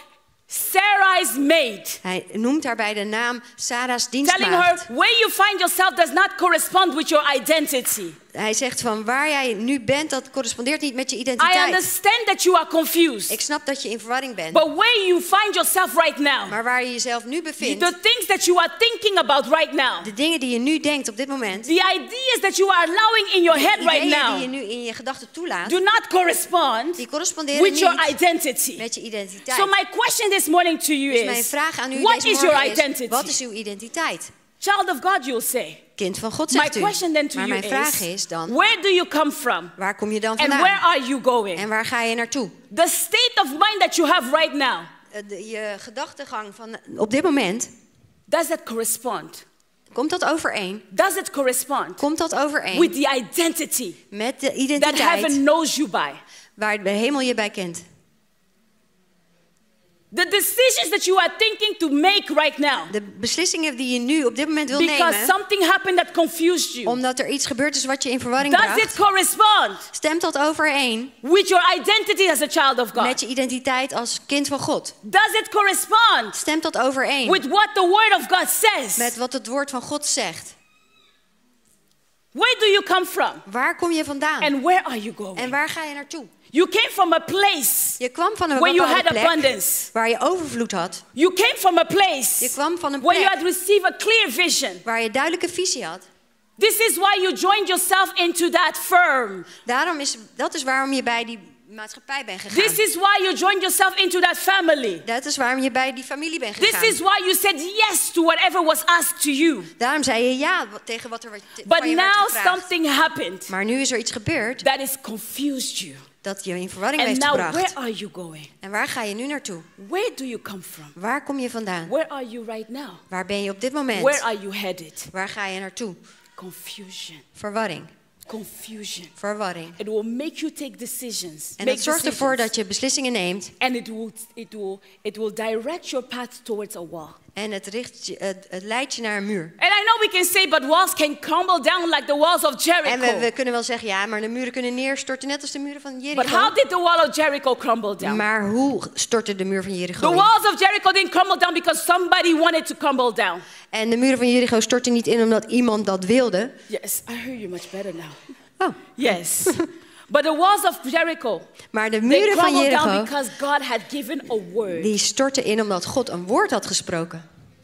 Sarah's maid, Hij noemt haar bij de naam Sarah's telling dienstmaagd. her where you find yourself does not correspond with your identity. Hij zegt van waar jij nu bent, dat correspondeert niet met je I identiteit. understand that you are confused, Ik snap dat je in verwarring bent. but where you find yourself right now, Maar waar je jezelf nu bevindt, the things that you are thinking about right now, de dingen die je nu denkt op dit moment, the ideas that you are allowing in your head right ideeën die je now, nu in je gedachten toelaat, do not correspond die corresponderen with your niet identity. met je identiteit. So my question this morning to you Dus mijn is, vraag aan u what deze is your morgen is, identity? wat is uw identiteit? Child of God, you'll say. Kind van God, My zegt u. question then to Maar you mijn vraag is, is dan, where do you come from? waar kom je dan And where vandaan? are you going? En waar ga je naartoe? The state of mind that you have right now, Eh, de- Je gedachtegang van op dit moment, does that correspond? komt dat overeen? Does it correspond Komt dat overeen with the identity met de that identiteit heaven knows you by? waar de hemel je bij kent? The decisions that you are thinking to make right now, De beslissingen die je nu op dit moment wil because nemen, something happened that confused you, omdat er iets gebeurd is wat je in verwarring does it bracht, correspond stemt dat overeen with your identity as a child of God? met je identiteit als kind van God? Does it correspond Stemt dat overeen with what the Word of God says? met wat het woord van God zegt? Where do you come from? Waar kom je vandaan? And where are you En going? waar ga je naartoe? You came from a place Je kwam van een where you bepaalde had plek abundance. waar je overvloed had. You came from a place Je kwam van een where you plek had received a clear vision. waar je duidelijke visie had. This is why you joined yourself into that firm. Daarom is, dat is waarom je bij die maatschappij bent gegaan. This is why you joined yourself into that family. Dat is waarom je bij die familie bent This gegaan. is why you said yes to whatever was asked to you. Daarom zei je ja wat- tegen wat er werd- But van je werd now gevraagd. something happened Maar nu is er iets gebeurd that has confused you. dat je in verwarring And heeft now gebracht. where are you going? En waar ga je nu naartoe? Where do you come from? Waar kom je vandaan? Where are you right now? Waar ben je op dit moment? Where are you headed? Waar ga je naartoe? Confusion. Verwarring. confusion. Verwarring. It will make you take decisions. En make dat zorgt ervoor dat je beslissingen neemt. And it will, it will, it will direct your path towards a wall. En het, richt je, het, het leidt je naar een muur. And I know we can say, but walls can crumble down like the walls of Jericho. En we, we kunnen wel zeggen, ja, maar de muren kunnen neerstorten net als de muren van Jericho. But how did the wall of Jericho crumble down? Maar hoe stortte de muur van Jericho The in? walls of Jericho didn't crumble down because somebody wanted to crumble down. En de muren van Jericho stortten niet in omdat iemand dat wilde. Yes, I hear you much better now. Oh. Yes. But the walls of Jericho, Maar de they muren van crumbled down Jericho, because God had given a word. die stortten in omdat God een woord had gesproken.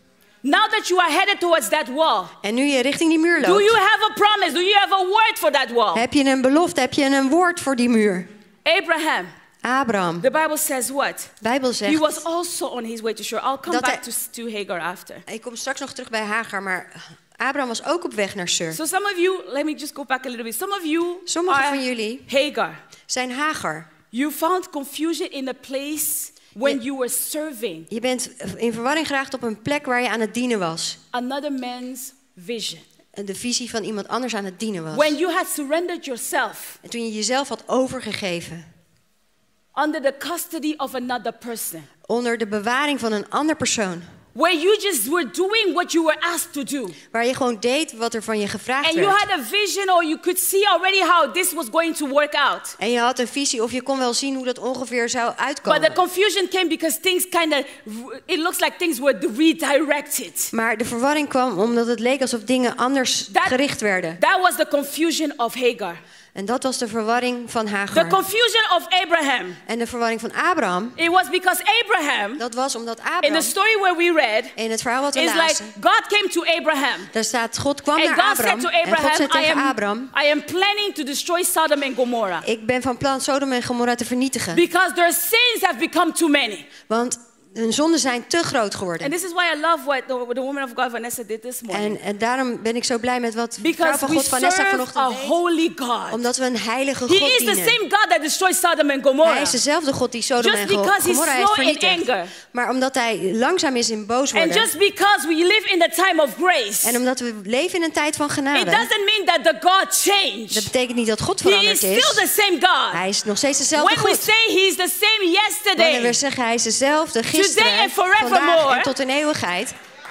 Now that you are headed towards that wall, En nu je richting die muur do you loopt, have a promise? Do you have a word for that wall? heb je een belofte, heb je een woord voor die muur. Abraham, Abraham, the Bible says what? de Bijbel He was zegt, also on his way to Shur. I'll come Dat back hij- to, to Hagar after. ik kom straks nog terug bij Hagar, maar Abraham was ook op weg naar Shur. So some of you, let me just go back a little bit. Some of you Sommigen are van jullie Hagar. zijn Hagar. You found confusion in a place when Je- you were serving Je bent in verwarring geraakt op een plek waar je aan het dienen was. another man's vision. En de visie van iemand anders aan het dienen was. When you had surrendered yourself En toen je jezelf had overgegeven under the custody of another person. onder de bewaring van een ander persoon. Where you just were doing what you were asked to do. Waar je gewoon deed wat er van je gevraagd And you werd. had a vision or you could see already how this was going to work out. En je had een visie of je kon wel zien hoe dat ongeveer zou But the uitkomen. confusion came because things kind of, it looks like things were redirected. Maar de verwarring kwam omdat het leek alsof dingen anders That- gericht werden. That was the confusion of Hagar. En dat was de verwarring van The Hagar. confusion of Abraham. En de verwarring van Abraham, It was because Abraham, dat was omdat in the Abraham, story where we read, in het verhaal wat we is like lazen, God came to Abraham. daar staat God kwam And naar God said Abraham to en God Abraham, zei I tegen am, Abraham, I am planning to destroy Sodom and Gomorrah. ik ben van plan Sodom en Gomorra te vernietigen. Because their sins have become too many. Want hun zonden zijn te groot geworden. And this is why I love what the, the woman of God Vanessa did this morning. En, en daarom ben ik zo blij met wat de vrouw Because van we God Vanessa serve a vanochtend deed. holy God. Omdat we een heilige He God is the dienen. same God that destroyed Sodom and Hij Gomorrah. is dezelfde God die Sodom Just en Go- because he's Gomorra heeft slow in vernietigd. anger. Maar omdat hij langzaam is in boos And worden. just because we live in the time of grace, En omdat we leven in een tijd van it genade. doesn't mean that the God Dat changed. betekent niet dat God He is veranderd still is. the same God. Hij is nog steeds dezelfde When we God. say he is the same Wanneer yesterday, we zeggen hij is dezelfde Today gisteren, and forevermore. vandaag en tot in eeuwigheid.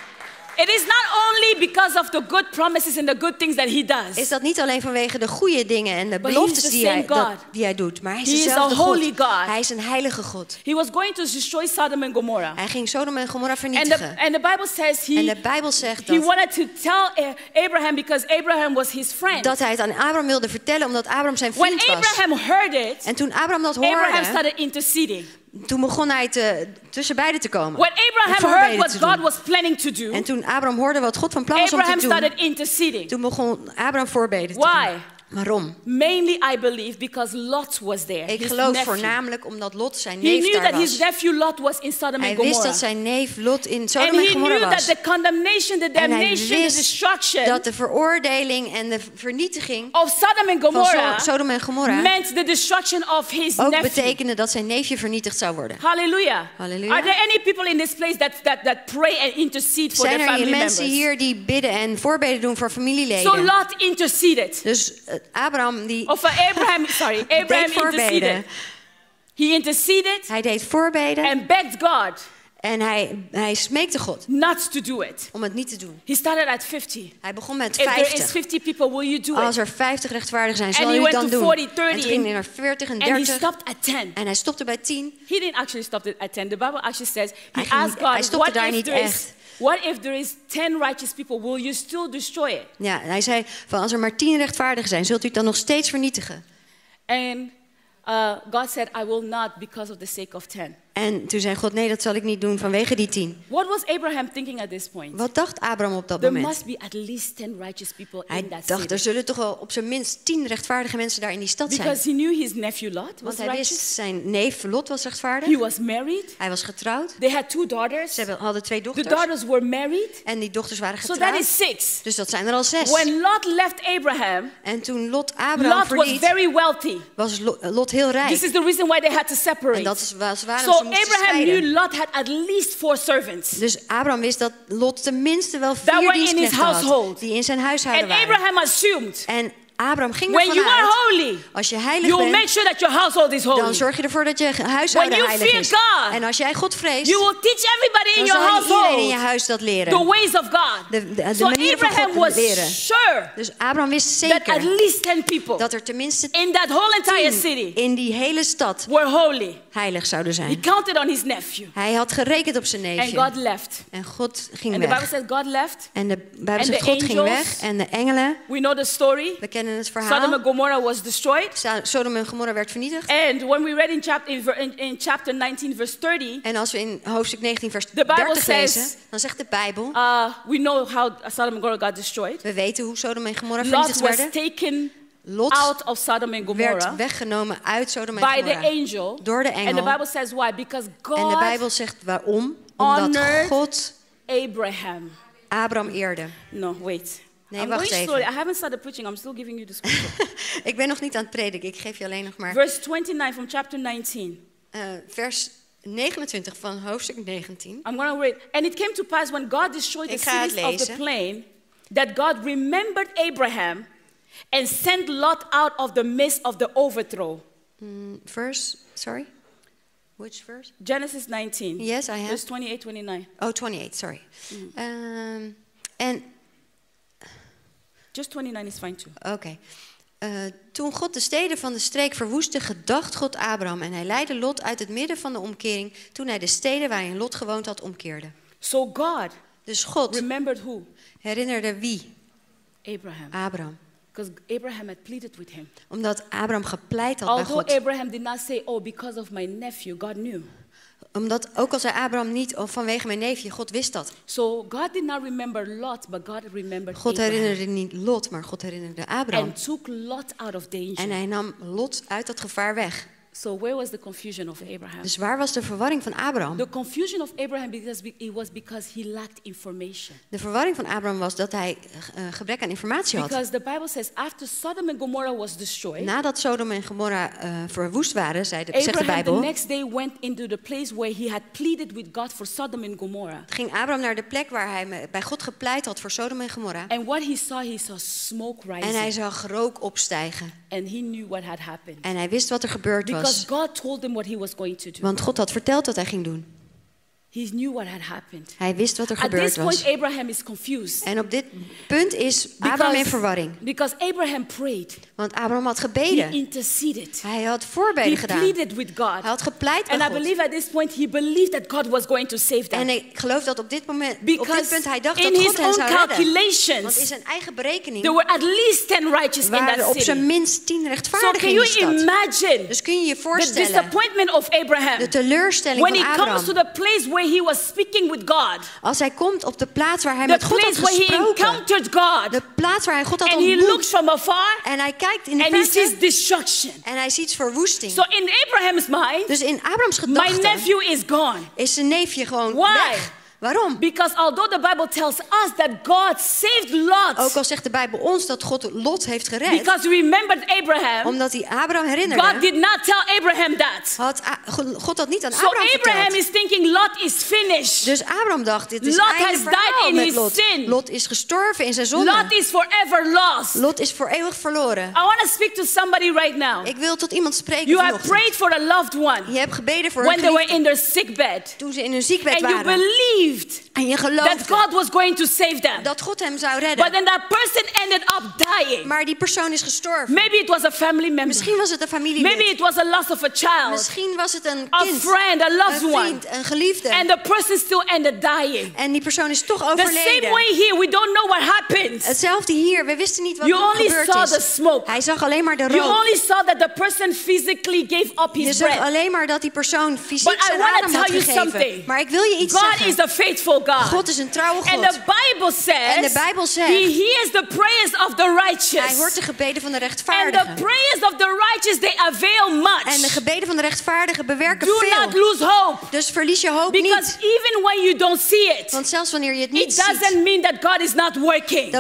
it is not only because of the good promises and the good things that he does. Is dat niet alleen vanwege de goede dingen en de But beloftes he's the die hij, same dat, God. die hij doet. Maar hij is He is dezelfde a holy God. God. Hij is een heilige God. He was going to destroy Sodom and Gomorrah. Hij ging Sodom en Gomorra And the, vernietigen. and the Bible says En he, de Bijbel zegt he dat, wanted to tell A- Abraham because Abraham was his friend. dat hij het aan Abraham wilde vertellen omdat Abraham zijn When vriend was. Abraham heard it, En toen Abraham dat Abraham hoorde, started interceding. toen begon hij te, tussen beiden te komen. When En Abraham voorbeden heard what te God doen. was planning to do, En toen Abraham hoorde wat God van plan was om Abraham te doen, started interceding. toen begon Abraham voorbeden te Why? doen. Waarom? Mainly, I believe, because Lot was there. Ik his geloof nephew. voornamelijk omdat Lot zijn He neef knew daar that his was. nephew Lot was in Sodom Hij and wist Gomorrah. dat zijn neef Lot in And Sodom en he Gomorra knew that was. the condemnation, the En hij damnation, the wist destruction dat de veroordeling en de vernietiging of Sodom and van Gomorrah Zo- Sodom en Gomorra meant the destruction of his ook nephew. betekende dat zijn neefje vernietigd zou worden. Hallelujah. Hallelujah. Are there any people in this place that, that, that pray and intercede for Zijn their er hier family mensen members? hier die bidden en voorbeden doen voor So familieleden? Lot interceded. Dus uh, Abraham die Of uh, Abraham, sorry, Abraham deed voorbeden. interceded. He interceded Hij deed voorbeden and begged God en hij, hij smeekte God not to do it. om het niet te doen. He started at fifty. Hij begon met If there is vijftig. fifty people, will you do Als it? er vijftig rechtvaardigen zijn, And zal he u het went dan to doen. forty, thirty, En toen ging hij naar veertig en And he dertig. stopped at ten. En hij stopte bij tien. He didn't actually stop it at ten. The Bible actually says he Hij ging asked niet- hij God, stopte what daar if, niet there is, echt. what if there is ten righteous people? Will you still destroy it? Ja, hij zei van als er maar tien rechtvaardigen zijn, zult u het dan nog steeds vernietigen. And uh, God said, I will not because of the sake of ten. En toen zei God, nee, dat zal ik niet doen vanwege die tien. What was Abraham thinking at this point? Wat dacht Abraham op dat There moment? must be at least ten righteous people in Hij that dacht, city. er zullen toch wel op zijn minst tien rechtvaardige mensen daar in die stad zijn. Because he knew his nephew Lot was Want hij righteous. wist, zijn neef Lot was He rechtvaardig. was married. Hij was getrouwd. They had two daughters. Ze hebben- hadden twee The dochters. daughters were married. En die dochters waren So that getrouwd. is six. Dus dat zijn er al zes. When Lot left Abraham, En toen Lot Abraham Lot was verliet, very wealthy. was Lo- Lot heel This rijk. is the reason why they had to En separate. dat is was waarom So ze moesten Abraham scheiden. knew Lot had at least four servants. Dus Abraham wist dat Lot tenminste wel That vier were in his dienstknechten had. household. Die in zijn And huishouden waren. Abraham assumed En Abraham ging When ervan you are uit, holy, als je heilig you will bent, make sure that your household is holy. dan zorg je ervoor dat je When huishouden you heilig fear is. God, En als jij God vreest, you will teach everybody in dan your zal je iedereen in je household huis dat the leren. ways of God. De, de, de So manier van Abraham God was leren. sure Dus Abraham wist that at zeker least ten people dat er tenminste in that whole entire tien city in die hele stad were holy. heilig zouden He zijn. counted on his nephew. Hij had gerekend op zijn And neefje. God left. En God ging And the Bible weg. says God left. En de Bijbel And zegt the God ging angels- weg. En de engelen, We know the story. we kennen het Sodom verhaal. and Gomorrah was destroyed. Sa- Sodom en Gomorra werd vernietigd. And when we read in chapter, in, ver- in, in chapter nineteen, verse thirty, En als we in hoofdstuk negentien vers The Bible dertig says- lezen, dan zegt de Bijbel, uh, we know how Sodom and Gomorrah got destroyed. we weten hoe Sodom en Gomorra Lot vernietigd was werden. taken Lot out of Sodom and Gomorrah werd weggenomen uit Sodom en by the Gomorra angel. door de And the engel. Bible says why? Because En de God Bijbel zegt waarom? Omdat honored God Abraham. Abraham eerde. No, wait. Nee, I'm wacht going even. slowly. I haven't started preaching. I'm still giving you the scripture. Ik ben nog niet aan het prediken, ik geef je alleen nog maar Verse twenty-nine from chapter nineteen. uh, vers negenentwintig van hoofdstuk negentien. I'm going to read. And it came to pass when God destroyed the Ik ga het cities of the lezen. plain, that God remembered Abraham and sent Lot out of the midst of the overthrow. Mm, verse, sorry? Which verse? Genesis nineteen. Yes, I have. Verse twenty-eight, twenty-nine. Oh, twenty-eight, sorry. Um, en, Just twenty-nine is fine too. oké. Okay. Uh, toen God de steden van de streek verwoestte, gedacht God Abraham en hij leidde Lot uit het midden van de omkering toen hij de steden waarin Lot gewoond had omkeerde. So God Dus God remembered who? herinnerde wie? Abraham. Abraham. Because Abraham had pleaded with him. Omdat Abraham gepleit had bij Although God. Abraham did not say, oh, because of my nephew, God knew. Omdat, ook al zei Abraham niet, of vanwege mijn neefje, God wist dat. So God did not remember Lot, but God remembered God Abraham. herinnerde niet Lot, maar God herinnerde Abraham. And took Lot out of danger. En hij nam Lot uit dat gevaar weg. So where was the confusion of Abraham? Dus waar was de verwarring van Abraham? The confusion of Abraham because it was because he lacked information. De verwarring van Abraham was dat hij uh, gebrek aan informatie had. Because the Bible says after Sodom and Gomorrah was destroyed, Nadat Sodom en Gomorra uh, verwoest waren, zei de, zegt de Abraham the Bijbel, next day went into the place where he had pleaded with God for Sodom and Gomorrah. ging Abraham naar de plek waar hij me- bij God gepleit had voor Sodom en Gomorra. And what he saw, he saw smoke rising. En hij zag rook opstijgen. And he knew what had happened. En hij wist wat er gebeurd Because was. God told him what he was going to do. Want God had verteld wat hij ging doen. He knew what had happened. Hij wist wat er At this gebeurd point, was. Abraham is confused. En op dit punt is Abraham in verwarring. because Abraham prayed. Want Abraham had He gebeden. interceded. Hij had He voorbeden gedaan. pleaded with God. Hij had gepleit And bij I God. believe at this point he believed that God was going to save them. En ik geloof dat op dit moment, op dit Because punt hij dacht in dat his God hen own zou redden. Want in calculations, zijn eigen berekening there were at least ten righteous in waren that op zijn city. minst tien So rechtvaardigen can in you de stad. imagine Dus kun je je the voorstellen disappointment of Abraham de teleurstelling when van he comes to Abraham. the place where he was speaking with God, Als hij komt op de plaats waar hij the met God had place where he gesproken. encountered God, De plaats waar hij God had and he looks ontmoet. from afar En hij kijkt in de and he sees verte destruction. en hij ziet verwoesting. So in Abraham's mind, Dus in Abrahams my gedachten nephew is gone. is zijn neefje gewoon Why? weg. Waarom? Because although the Bible tells us that God saved Lot, Ook al zegt de Bijbel ons dat God Lot heeft gered. because he remembered Abraham, Omdat hij Abraham God herinnerde. did not tell Abraham that. Had A- God had niet aan So Abraham Abraham verteld. is thinking Lot is finished. Dus Abraham dacht, dit is Lot einde has verhaal died in met his Lot. sin. Lot is gestorven in zijn zonde. Lot is forever lost. Lot is voor eeuwig verloren. I want to speak to somebody right now. Ik wil tot iemand spreken You have vanochtend. prayed for a loved one Je hebt gebeden voor when hun they were geliefde in their sick bed, toen ze in hun ziekbed and you waren. believed En je that geloofde God was going to save them. dat God hem zou But redden. then that person ended up dying. Maar die persoon is gestorven. Maybe it was a family member. Misschien was het een familielid. Maybe it was a loss of a child, Misschien was het een a kind, friend, a loved een one, vriend, een geliefde. and the person still ended dying. En die persoon is toch The same overleden. way here, we don't know what happened. Hetzelfde hier. We wisten niet wat You er only gebeurd saw the is. smoke. Hij zag alleen maar de You rook. only saw that the person physically gave up Je his zag breath. alleen maar dat die persoon fysiek But I zijn wanna adem had tell you gegeven. something. Maar ik wil je iets God zeggen. is a faithful God. God is een trouwe And God. the Bible says En de Bijbel zegt, He hears the prayers of the Hij righteous. hoort de gebeden van de And the rechtvaardigen. prayers of the righteous, they avail much. En de gebeden van de rechtvaardigen bewerken Do not veel. lose hope. Dus verlies je hoop Because niet. even when you don't see it, Want zelfs wanneer je het niet it ziet, doesn't mean that God is not working. dat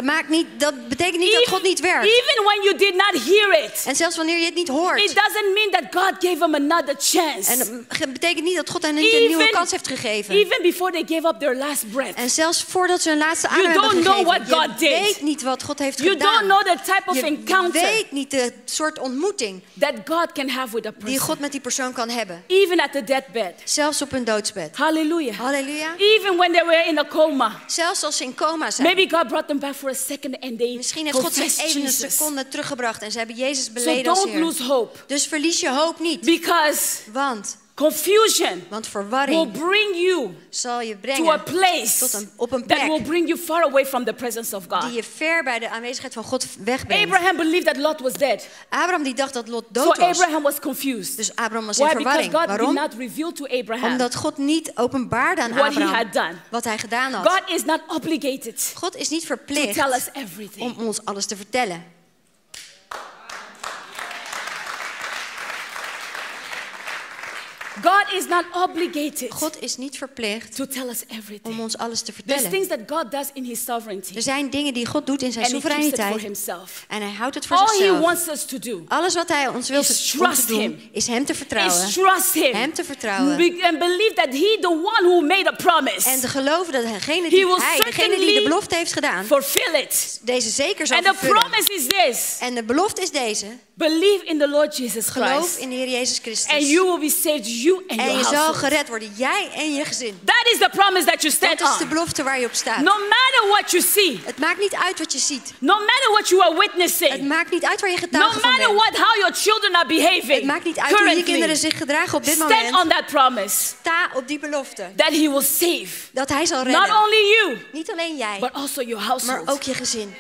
maakt niet, dat betekent niet dat God niet werkt. Even when you did not hear it. En zelfs wanneer je het niet hoort. It doesn't mean that God gave them another chance. En het betekent niet dat God hen niet een nieuwe kans heeft gegeven. Even before they gave up their last breath. En zelfs voordat ze hun laatste adem You hebben don't know gegeven. what God Je did. weet niet wat God heeft You gedaan. don't know the type of Je encounter weet niet de soort ontmoeting that God can have with a die person. God met die persoon kan hebben. Even at the deathbed. Zelfs op hun doodsbed. Hallelujah. Halleluja. Even when they were in a coma. Zelfs als ze in coma zijn. Maybe God brought them back for a second and they Misschien heeft God ze confessed even een Jesus. seconde teruggebracht en ze hebben Jezus So beleden als don't Heer. lose hope. Dus verlies je hoop niet. Because Want, confusion want will verwarring bring you zal je to a brengen place tot een, op een that will plek bring you far away from the presence of God. die je ver bij de aanwezigheid van God wegbrengt. Abraham believed that Lot was dead. Abraham die dacht dat Lot So dood was. Abraham was confused. Dus Abraham was in Why? Because verwarring. God did Waarom? not reveal to Abraham Omdat God niet openbaarde aan what he Abraham had done. wat hij gedaan had. God is not obligated God is niet to verplicht tell us everything. om ons alles te vertellen. God is not obligated God is niet verplicht to tell us om everything. ons alles te There's vertellen. things that God does in his sovereignty Er zijn dingen die God doet in zijn and he keeps it for soevereiniteit. himself. En hij houdt het voor All he zichzelf. wants us to do Alles wat hij ons wil is te, om te trust doen, him. is hem te vertrouwen. is trust him Hem te vertrouwen. Be- and believe that he, the one who made a promise, En te geloven dat degene He die, will hij, degene die de certainly belofte heeft gedaan, fulfill it. deze zeker zal And the vervullen. promise is this: En de belofte is deze. believe in the Lord Jesus Geloof Christ, in de Heer Jezus and Christus. you will be saved, you and En your je zal household. gered worden, jij en je gezin. That is the promise that you stand Dat is de on. belofte waar je op staat. No matter what you see, Het maakt niet uit wat je ziet. no matter what you are Het witnessing, maakt niet uit waar je no getuige van matter bent. what how your children are Het behaving maakt niet uit hoe je kinderen currently, zich gedragen op dit stand moment. on that promise Sta op die belofte. that he will save Dat hij zal not redden. only you, Niet alleen jij, but also your maar household. ook je gezin.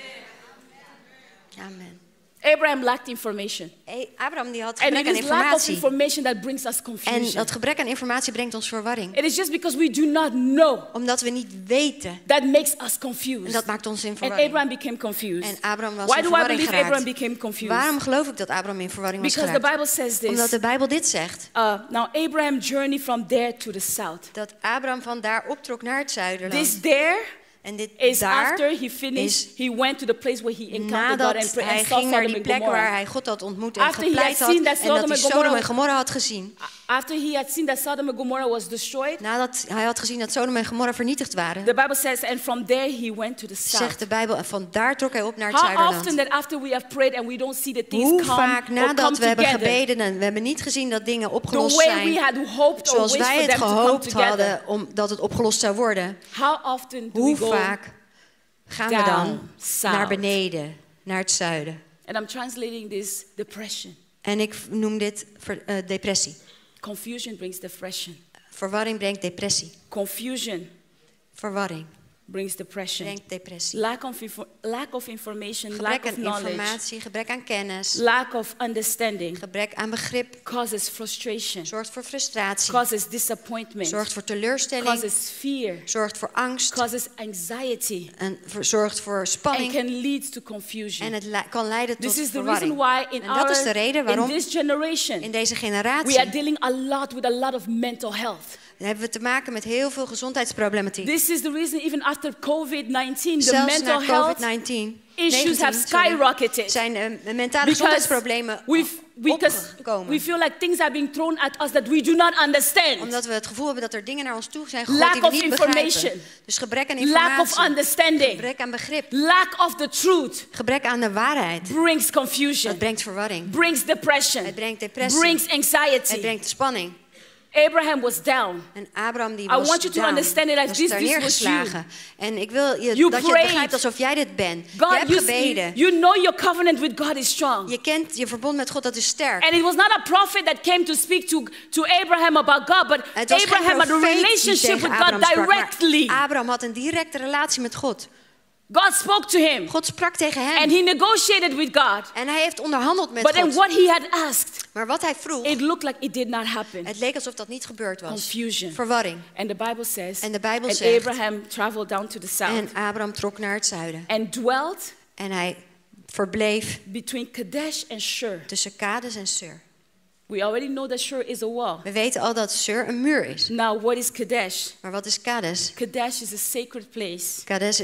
Amen. Abraham lacked information. Hey, Abraham die had And gebrek it aan is lack of informatie. information that brings us En confusion. dat gebrek aan informatie brengt ons verwarring. It is just because we do not know Omdat we niet weten. that makes us En confused. dat maakt ons in And verwarring. Abraham became confused. En Abraham was Why in do I verwarring believe Abraham geraakt. became confused? Waarom geloof ik dat Abraham in verwarring was Because the geraakt? Bible says this. Omdat de Bijbel dit zegt. Uh, now Abraham journeyed from there to the south. Dat Abraham van daar optrok naar het zuiderland. This there En dit is daar after he finished, is he went to the place where he encountered God nadat and, pra- hij and saw ging naar Sodom die and plek waar Gomorrah. hij God had ontmoet en After he gepleit had had. seen that En dat Sodom hij and Sodom Gomorrah- en Gomorra had gezien. After he had seen that Sodom and Gomorrah was destroyed, Nadat hij had gezien dat Sodom en Gomorra vernietigd waren. the Bible says, and from there he went to the south. Zegt de Bijbel. En van daar trok hij op naar het How zuiderland. often that after we have prayed and we don't see the things Hoe come vaak or come nadat we hebben together, gebeden en we hebben niet gezien dat dingen the opgelost way we zijn. had hoped or Zoals wished wij for het them to come gehoopt together. hadden om, dat het opgelost zou worden. How often do Hoe we go? vaak gaan we down dan south? naar beneden, naar het zuiden? And I'm translating this depression. En ik noem dit ver, uh, depressie. Confusion brings depression. Verwarring brengt depressie. Confusion Verwarring brings depression. brengt depressie. Lack of, info- lack of information, Gebrek lack of aan knowledge, informatie, gebrek aan kennis, lack of understanding gebrek aan begrip causes frustration, zorgt voor frustratie, causes disappointment, zorgt voor teleurstelling, causes fear, zorgt voor angst causes anxiety, en voor- zorgt voor and spanning can lead to confusion. en het le- kan leiden tot This is the verwarring. reason why in En dat is de our reden in waarom this generation in deze we generatie are dealing a lot with a lot of mental health. hebben we te maken met heel veel gezondheidsproblematiek. This is the reason even after COVID nineteen, the Zelfs mental na health COVID negentien issues have sorry, skyrocketed. zijn uh, mentale Because gezondheidsproblemen we because opgekomen. we feel like things are being thrown at us that we do not understand. Omdat we het gevoel hebben dat er dingen naar ons toe zijn gegooid Lack die we of niet information. begrijpen. Dus gebrek aan Lack of informatie, understanding, gebrek aan begrip, lack of the truth gebrek aan de waarheid. brings Dat confusion, brengt verwarring. brings depression, Het brengt depressie. brings Het anxiety. brengt spanning. Abraham was down. En Abraham die I was want you to down, understand it as was this- daar this was neergeslagen. En ik wil je, You dat je het prayed. begrijpt alsof jij dit bent. God, je hebt you, gebeden. you know your covenant with God is strong. Je kent je verbond met God, dat is sterk. And it was not a prophet that came to speak to, to Abraham about God, but Het was Abraham geen had a profeet die relationship tegen with Abraham God sprak, maar directly. Abraham had een directe relatie met God. God spoke to him God sprak tegen and hem. he negotiated with God. En hij heeft onderhandeld met But then God. what he had asked, Maar wat hij vroeg, it looked like it did not happen. het leek alsof dat niet gebeurd was. Confusion. Verwarring. And the Bible says, En de Bijbel and zegt, Abraham traveled down to the south En Abraham trok naar het zuiden. and dwelt En hij verbleef between Kadesh and Shur. tussen Kades en Sur. We already know that Shur is a wall. We weten al dat Sur een muur is. Now, what is Kadesh? Maar wat is Kades? Kadesh is a sacred place Kades is een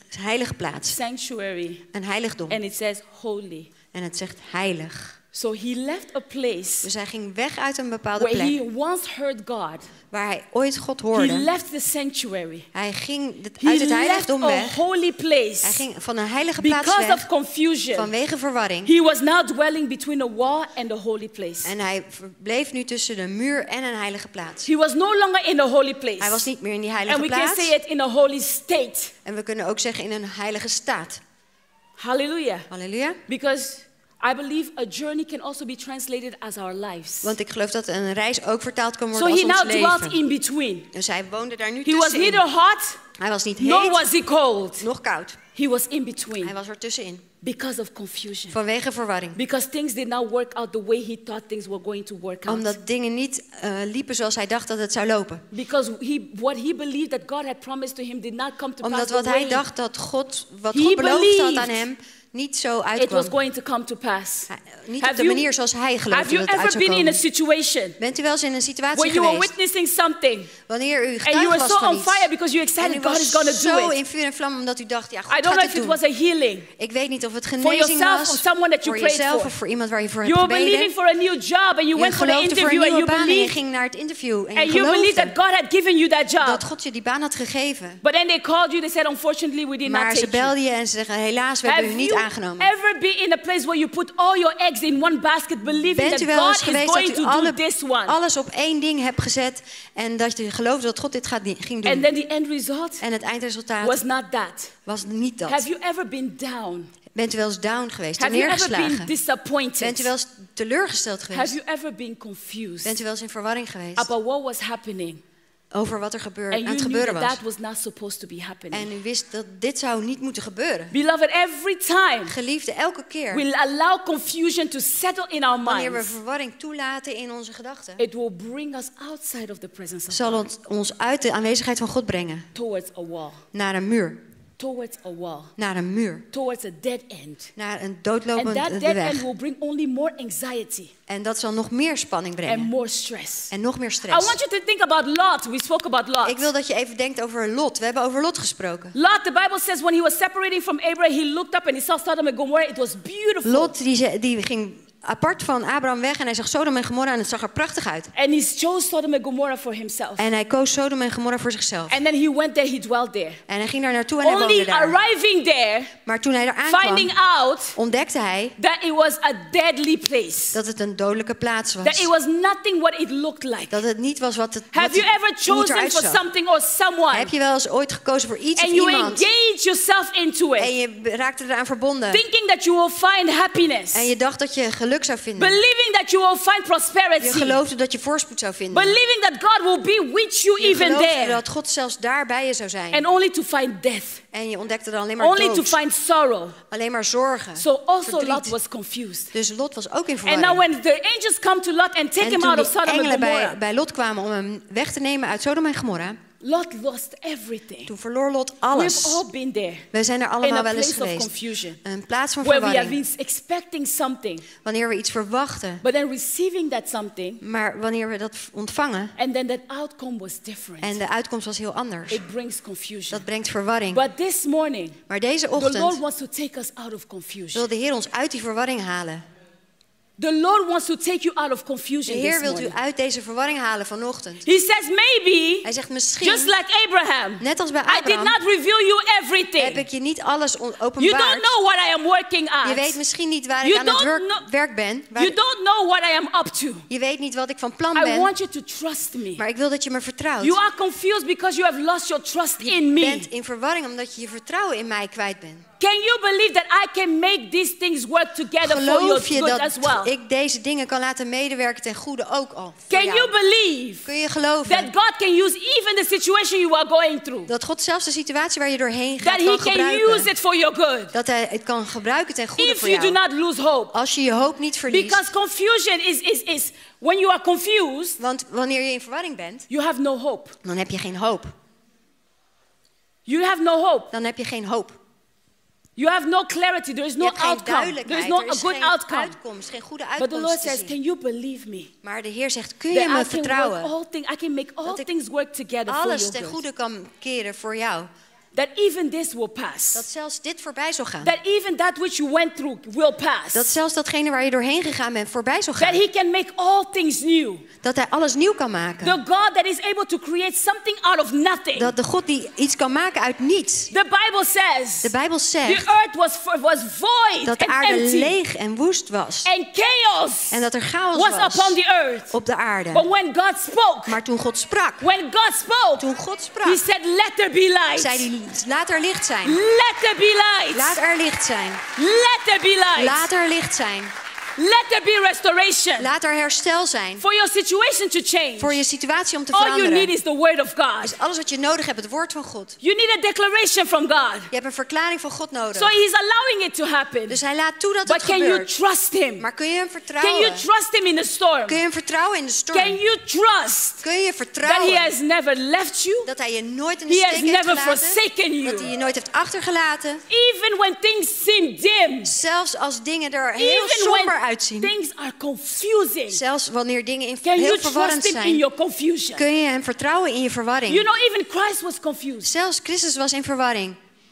heilige plaats. Sanctuary. Een heiligdom. And it says holy. En het zegt heilig. So he left a place Dus hij ging weg uit een bepaalde where plek. he once heard God. Waar hij ooit God He hoorde. left the sanctuary. Hij ging het- He uit het left heiligdom a weg. holy Hij place ging van een heilige plaats because of weg. confusion. Vanwege verwarring. He was now dwelling between a wall and the holy place. En hij bleef nu tussen de muur en een heilige plaats. He was no longer in the holy place. Hij was niet meer in die heilige And we can plaats. say it in a holy state. En we kunnen ook zeggen in een heilige staat. Hallelujah. Halleluja. Because I believe a journey can also be translated as our lives. Want ik geloof dat een reis ook vertaald kan So worden als he ons now dwelt leven. in between. Dus hij woonde daar nu He was tussenin. neither hot Hij was niet nor heet, was he cold. nog koud. He was in Hij between was er tussenin. because of confusion. Vanwege verwarring. Because things did not work out the way he thought things were going to work out. Omdat dingen niet uh, liepen zoals hij dacht dat het zou lopen. Because he, what he believed that God had promised to him did not come to Omdat pass wat the hij way dacht dat God, wat He God beloofd had believed aan hem, niet zo it was uitkwam. going to come to pass. Hij- Niet Have op de you- manier zoals hij Have geloofde you dat het uit ever zou been in a komen. situation Bent u wel eens in een situatie where you were geweest witnessing something wanneer u and you getuige were was so van on iets fire because you en excited u God is was going to do zo it? in vuur en vlam omdat u dacht, ja, I God don't gaat know het if it doen. was a healing Ik weet niet of het for genezing yourself was or someone that you voor prayed jezelf for. of voor iemand waar je voor hebt You were believing gebeden. for a new job and you Je went for the geloofde voor een interview and nieuwe you baan en je believed ging naar het interview en and je you believed that geloofde God had given you that job. dat God je die baan had gegeven. But then they called you, they said, unfortunately, we did not Maar ze take you. belden je en ze zeggen, helaas, we hebben u Have niet you aangenomen. ever been in a place where you put all your eggs in one basket, believing Bent that u wel God eens is geweest going dat u to alle, do this one? alles op één ding hebt gezet en dat je geloofde dat God dit gaat, ging doen? And then the end result En het eindresultaat was not that. was niet dat. Have you ever been down? Bent u wel eens down geweest, Have you ever been neergeslagen? disappointed? Bent u wel eens teleurgesteld Have geweest? you ever been confused Bent u wel eens in verwarring geweest about what was happening? over wat er gebeur, And aan you het knew gebeuren that was? that was not supposed to be happening. En u wist dat dit zou niet moeten gebeuren. Beloved, every time Geliefde, elke keer we allow confusion to settle in our wanneer we minds, verwarring toelaten in onze gedachten, it will bring us outside of the presence of zal God, het ons uit de aanwezigheid van God brengen. towards a wall, Naar een muur. towards a wall, Naar een muur. towards a dead end. Naar een And doodlopende that dead end weg. will bring only more anxiety En dat zal nog meer spanning and brengen. more stress. En nog meer I stress. want you to think about Lot. We spoke about Lot. Ik wil dat je even denkt over Lot. We hebben over Lot gesproken. Lot, the Bible says, when he was separating from Abraham, he looked up and he saw Sodom and Gomorrah. It was beautiful. Lot die, ze- die ging apart van Abraham weg en hij zag Sodom en Gomorra en het zag er prachtig uit. And he chose Sodom and Gomorrah for himself. En hij koos Sodom en Gomorra voor zichzelf. And then he went there, he dwelt there. En hij ging daar naartoe en hij Only woonde daar. arriving there, Maar toen hij er aankwam, finding out ontdekte hij that it was a deadly place. dat het een dodelijke plaats That was. it was nothing what it looked like. Dat het niet was wat het, wat Have you het- ever hoe het chosen eruit for zag. something or someone Heb je wel eens ooit gekozen voor iets and of you iemand engage yourself into en it, je raakte eraan verbonden thinking that you will find happiness, en je dacht dat je geluk zou vinden? believing that you will find Je prosperity, geloofde dat je voorspoed zou vinden. believing that God will be with you Je even geloofde there, dat God zelfs daar bij je zou zijn. and only to find death, En je ontdekte dan alleen maar only to dood. find sorrow. Alleen maar zorgen. So also verdriet. Lot was confused. Dus Lot was ook in And verwarring. now when the angels come to Lot and take En him toen out of die Sodom and engelen bij, Gomorrah, bij Lot kwamen om hem weg te nemen uit Sodom en Gomorra, Lot lost everything. toen verloor Lot We've alles. all been there, We zijn er in allemaal a wel eens place of geweest. confusion, Een plaats van where we have verwarring. been expecting something, Wanneer we iets verwachten, but then receiving that something, maar wanneer we dat ontvangen and then that outcome was different. en de uitkomst was heel anders. It brings confusion. Dat brengt verwarring. But this morning, Maar deze the Lord ochtend wants to take us out of confusion. wil de Heer ons uit die verwarring halen. The Lord wants to take you out of De confusion Heer this wil u morning. uit deze verwarring halen vanochtend. He says maybe, Hij zegt just misschien, like Abraham, net als bij I did Abraham, not reveal you heb everything. ik je niet alles on- You don't openbaard. know what I am working Je at. weet misschien niet waar You ik aan het don't werk, know- werk ben. Waar- You don't know what I am up to. je weet niet wat ik van plan I ben. want you to trust me. Maar ik wil dat je me vertrouwt. You are confused because you have lost your trust in Je me. bent in verwarring omdat je je vertrouwen in mij kwijt bent. Can you believe that I can make these things work together for your Geloof je good as well? dat ik deze dingen kan laten medewerken ten goede ook al voor Can jou? you believe Kun je that geloven God can use even the situation you are going through? dat God zelfs de situatie waar je doorheen That gaat He kan can use gebruiken? it for your good. Dat hij het kan gebruiken ten goede If voor you do jou. not lose hope. Als je je hoop niet verliest. Because confusion is, is, is when you are confused, Want wanneer je in verwarring bent, you have no hope. dan heb je geen hoop. You have no hope. Dan heb je geen hoop. You have no clarity. There is Je no hebt geen outcome. There duidelijkheid. is no er a is good geen outcome. uitkomst, geen goede But the Lord uitkomst te says, zien. can you believe me? Maar de Heer zegt, kun That je I me can work vertrouwen? all things, I can make all Dat ik things work together for Alles your ten good. goede kan keren voor jou. that even this will pass. Dat zelfs dit voorbij zal gaan. That even that which you went through will pass. Dat zelfs datgene waar je doorheen gegaan bent voorbij zal gaan. That he can make all things new. Dat hij alles nieuw kan maken. The God that is able to create something out of nothing. Dat de God die iets kan maken uit niets. The Bible says. De Bijbel zegt. The earth was was void dat de and aarde empty. leeg en woest was. And chaos. En dat er chaos was was upon the earth. Op de aarde. But when God spoke. Maar toen God sprak. When God spoke. Toen God sprak. He said, "Let there be light." Zei hij, laat er licht zijn. Let there be light. Laat er licht zijn. Let there be light. Laat er licht zijn. Let there be restoration. Laat er herstel zijn. For your situation to change. Voor je situatie om te All veranderen. you need is the word of God. Dus alles wat je nodig hebt, het woord van God. You need a declaration from God. Je hebt een verklaring van God nodig. So he's allowing it to happen. Dus hij laat toe dat But het can gebeurt. you trust him? Maar kun je hem Can vertrouwen? you trust him in the storm? Kun je hem vertrouwen in de storm? Can you trust Kun je that vertrouwen he has never left you? dat hij je nooit in de He steek has heeft never gelaten? forsaken you. Dat hij je nooit heeft achtergelaten? Even when things seem dim. Zelfs als dingen er heel Even somber when uitzien. things are confusing. Zelfs wanneer dingen in Can heel you verwarrend trust him in zijn. your confusion? Kun je hem vertrouwen in je verwarring? You know, even Christ was confused. Zelfs Christus was in verwarring.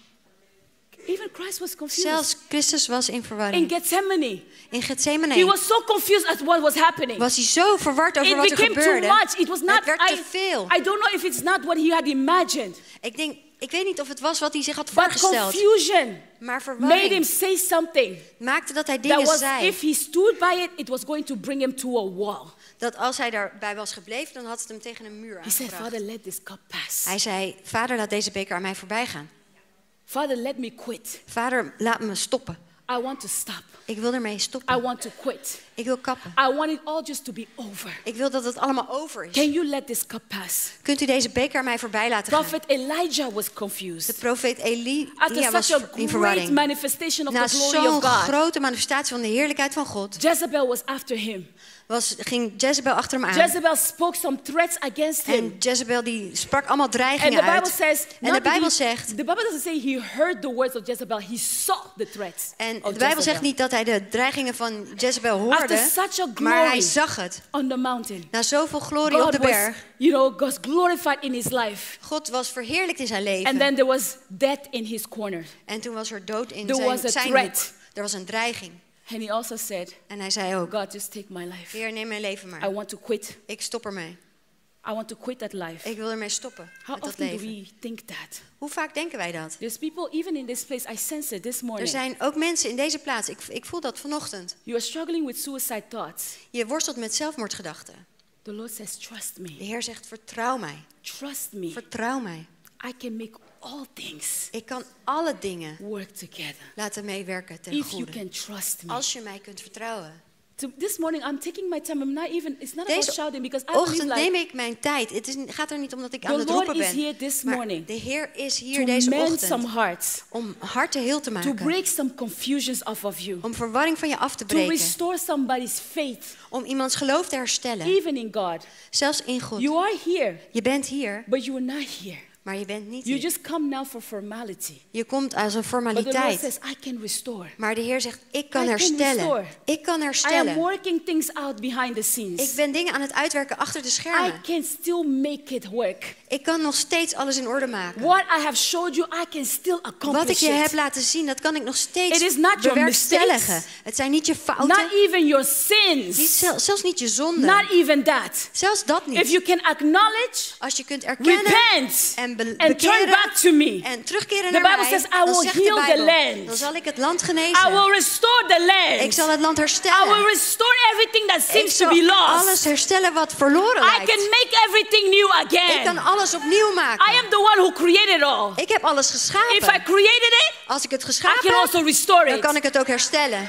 Even Christ was confused. Zelfs Christus was in In verwarring. Gethsemane. In Gethsemane He was so confused at what was happening. was hij zo verward over It wat er became too gebeurde. much. It was not. Het werd I, te veel. I don't know if it's not what he had imagined. Ik denk, ik weet niet of het was wat hij zich had But voorgesteld. confusion Maar made him verwarring say something maakte dat hij that dingen was, zei. if he stood by it, it was going to bring him to a wall. Dat als hij daarbij was gebleven, dan had het hem tegen een muur He said, aangebracht. Father, let this cup pass. Hij zei, vader, laat deze beker aan mij voorbij gaan. Father, let me quit. Vader, laat me stoppen. I want to stop. Ik wil ermee I stoppen. want to quit. Ik wil kappen. I want it all just to be over. Ik wil dat het allemaal over is. Can you let this cup pass? Kunt u deze beker aan mij voorbij laten gaan? Prophet Elijah was De confused. profeet Elia After was such a in great verwarring. manifestation of Na the glory zo'n of God, grote manifestatie van de heerlijkheid van God Jezebel was after him. was, ging Jezebel achter hem aan. Jezebel spoke some threats against him. En Jezebel die sprak allemaal And dreigingen the Bible uit. says, En de not Bijbel he, zegt, the Bible doesn't say he heard the words of Jezebel, he saw the threats en of de Bijbel zegt Jezebel. niet dat hij de dreigingen van Jezebel After hoorde, such a maar hij glory zag het. on the mountain, Na zoveel glorie op God de was, berg. you know, was glorified in his life. God was verheerlijkt in zijn And leven. then there was death in his corner. En toen was er dood in There zijn, was a zijn threat. hoek. Er was een dreiging. And he also said, En hij zei ook, God, just take my life. Heer, neem mijn leven I maar. want to quit. Ik stop ermee. I want to quit that life. Ik wil ermee stoppen How met dat often do leven. we think that? Hoe vaak denken wij dat? There's people, even in this place, I sense it this Er morning. zijn ook mensen in deze plaats, ik, ik voel dat vanochtend. You are struggling with suicide thoughts. Je worstelt met zelfmoordgedachten. The Lord says, trust De me. Heer zegt, vertrouw mij. Trust me. Vertrouw mij. I can make all things Ik kan alle dingen work together. laten meewerken ten If you goede. can trust me. Als je mij kunt vertrouwen. So this morning I'm taking my time. I'm not even, it's not about Deze shouting because I believe ochtend like neem ik mijn tijd. Het is, gaat er niet om dat ik aan the het Lord roepen is ben. here this Maar morning de Heer is hier to deze mend some ochtend hearts, om harten heel te to maken. break some confusions off of you, Om verwarring van je af te to breken. restore somebody's faith, Om iemands geloof te herstellen. even in God. Zelfs in God. You are here, Je bent hier, but you are not here. maar je bent niet You hier. just come now for formality. Je komt als een But the Lord formaliteit. says, I can restore. Maar de Heer zegt, ik kan I can herstellen. restore. Ik kan I am herstellen. working things out behind the Ik scenes. ben dingen aan het uitwerken achter de I schermen. can still make it work. Ik kan nog steeds alles in orde maken. What I have showed you, I can still Wat ik accomplish je heb it. laten zien, dat kan ik nog steeds It is not your bewerkstelligen. mistakes. Het zijn niet je Not fouten, even your niet sins. zel- zelfs niet je zonden. Not even that. Zelfs dat If niet. you can acknowledge, Als je kunt erkennen repent, en be- and turn bekeren back to me, en terugkeren The naar Bible mij, says, I dan will zegt de heal the Bijbel, land. dan zal ik het land I genezen. will restore the Ik land. zal het land I will herstellen. restore everything that Ik seems to zal be lost. alles herstellen wat verloren I lijkt. can make everything new Ik kan again. alles opnieuw I maken. am the one who created all. Ik heb alles If I geschapen. created it, Als ik het I geschapen can also heb, restore dan kan it. ik het ook herstellen.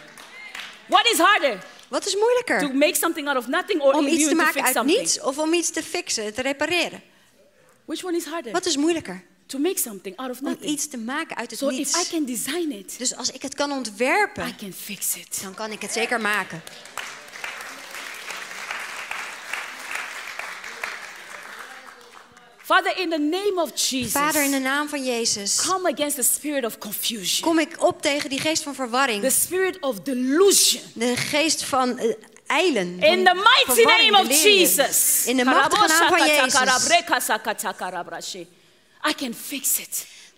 What is harder? Wat is To moeilijker? make something out of nothing or Om in iets you te to maken fix uit something? niets of om iets te fixen, te repareren? Which one is harder? Wat is moeilijker? To make something out of Om nothing. iets te maken uit het So if I niets. can design it, Dus als ik het kan I ontwerpen, can fix it. dan kan ik het zeker maken. Father, in the name of Jesus, Vader, in de naam van Jezus, come against the spirit of confusion, kom ik op tegen die geest van the verwarring. spirit of delusion. De geest van uh, eilen. In van the mighty verwarring, name of delirium. Jesus. In de machtige naam van Jezus. I can fix it.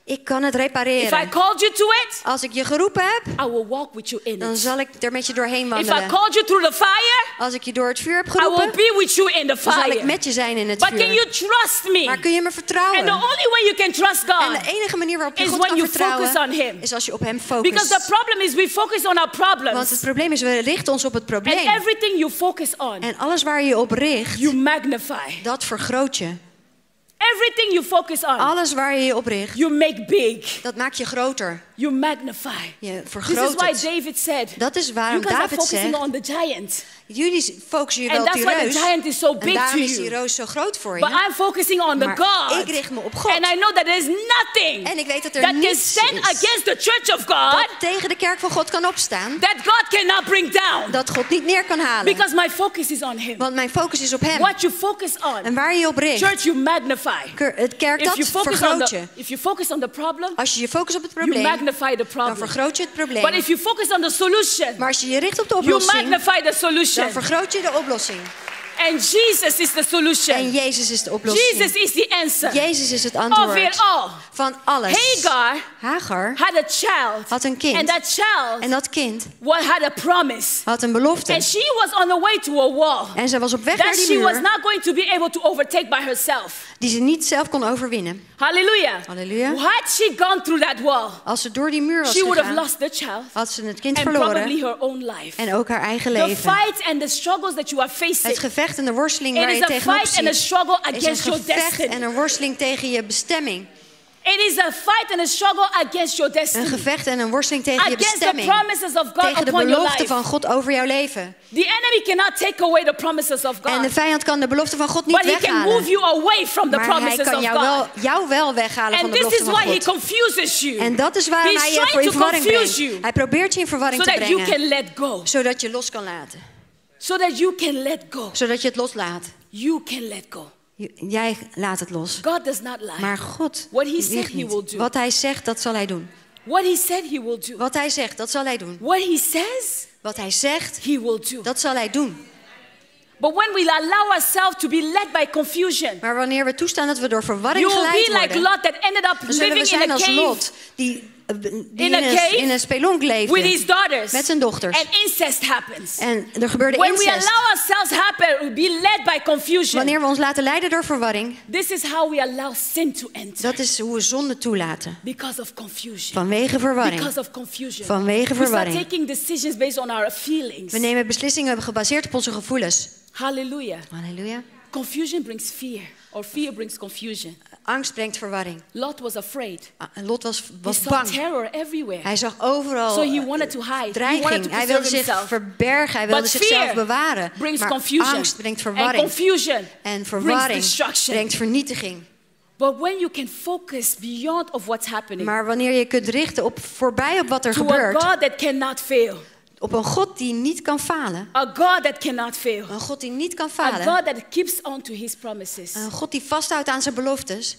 Ik kan het If I repareren. called you to it, Als ik je geroepen heb, I will walk with you in dan it. zal ik er met je doorheen If I wandelen. called you through the fire, Als ik je door het vuur heb I will geroepen, be with you in the dan zal ik fire. met je zijn in het But can vuur. you trust me? Maar kun je me And vertrouwen? the only way you can trust En God de enige manier waarop je is God when kan you focus on vertrouwen, Him. is als je op hem Because the focust. problem is we focus on our Want het problems. probleem is, we richten ons op het And probleem. everything you focus on, En alles waar je je op richt, you magnify. dat vergroot je. Everything you focus on, Alles waar je je op richt, you make big. dat maakt je groter. You magnify. Je This is vergroot why het. David said, Dat is you waarom guys are David focusing zegt, on the giant. jullie focussen je And wel op that's die why the reus. giant is so En big to daarom is die you. reus zo groot voor But je. I'm focusing on the Maar God. ik richt me op God. And I know that there's nothing En ik weet dat er that can niets stand is against the church of God dat tegen de kerk van God kan opstaan. that God cannot bring down. Dat God niet neer kan halen. Because my focus is on Him. Want mijn focus is op hem. What you focus on, En waar je je op richt, church, you magnify. Ker- het kerk If you dat focus on vergroot the, je. if you focus on the problem, Als je je focust op het you probleem, magnify the dan problem. vergroot je het But probleem. if you focus on the solution, Maar als je je richt op de you oplossing, magnify the solution. dan vergroot je de oplossing. And Jesus is the En solution. Jezus is de oplossing. Jesus is the answer Jezus is het of it antwoord all. van alles. Hagar Hagar had a child, had een kind. and that child En dat kind wa- had a promise. had een belofte. And she was on the way to a wall En ze was op weg naar that die she was muur not going to be able to overtake by herself. die ze niet zelf kon overwinnen. Hallelujah. Halleluja. Had she gone through that wall, Als ze door die muur was she would have gegaan, lost the child had ze het kind and verloren probably her own life. en ook haar eigen The leven. fight and the struggles that you are Het facing, gevecht en de worsteling it waar is je a tegenop fight and a ziet, struggle is een against your gevecht en destiny. een worsteling tegen je bestemming. It is a fight and a struggle against your Een destiny. gevecht en een worsteling tegen je Against the bestemming. promises of God Tegen de upon your belofte life. van God over jouw leven. The enemy cannot take away the promises of En de God. vijand kan de belofte van God niet But he can move weghalen. you away from the Maar hij promises kan of jou God. wel, jou wel weghalen van And de this belofte is van why he God. confuses you. En dat is waarom He's hij je voor trying in to verwarring confuse brengt. you. Hij probeert je in verwarring So te that you brengen. can let go. Zodat je los kan laten. So that you can let go. Zodat je het loslaat. You can let go. J- Jij laat het los. God does not lie. Maar God What he said liegt he niet. will do. Wat hij zegt, dat zal hij doen. What he said he will do. Wat hij zegt, dat zal hij doen. What he says, Wat hij zegt, he will do. dat zal hij doen. But when we allow ourselves to be led by confusion, Maar wanneer we toestaan dat we door verwarring you will geleid be like worden, Lot that ended up dan zullen we living in zijn a als cave Lot, die, eh, die In in, a een, cave in een spelonk with his leefde. daughters. Met zijn dochters. And incest happens. En er gebeurde When we incest. allow ourselves happen, be led by confusion. Wanneer we ons laten leiden door verwarring, This is how we allow sin to enter. dat is hoe we zonde toelaten. Because of confusion. Vanwege verwarring. Because of confusion. Vanwege We start verwarring. taking decisions based on our feelings. We nemen beslissingen gebaseerd op onze gevoelens. Hallelujah. Halleluja. Confusion brings fear, or fear brings confusion. Angst brengt verwarring. Lot was afraid. Ah, Lot was, He was saw bang. terror everywhere. Hij zag overal So he eh, wanted to hide. He wanted dreiging. to Hij wilde preserve zich himself. verbergen. Hij wilde But zichzelf fear bewaren. brings Maar confusion. angst brengt And verwarring. confusion En brings verwarring destruction. brengt vernietiging. But when you can focus beyond of what's happening Maar wanneer je kunt richten op voorbij op wat er to a gebeurt, God that cannot fail, op een God die niet kan falen, a God that cannot fail, een God die niet kan a falen, God that keeps on to his promises, een God die vasthoudt aan zijn beloftes,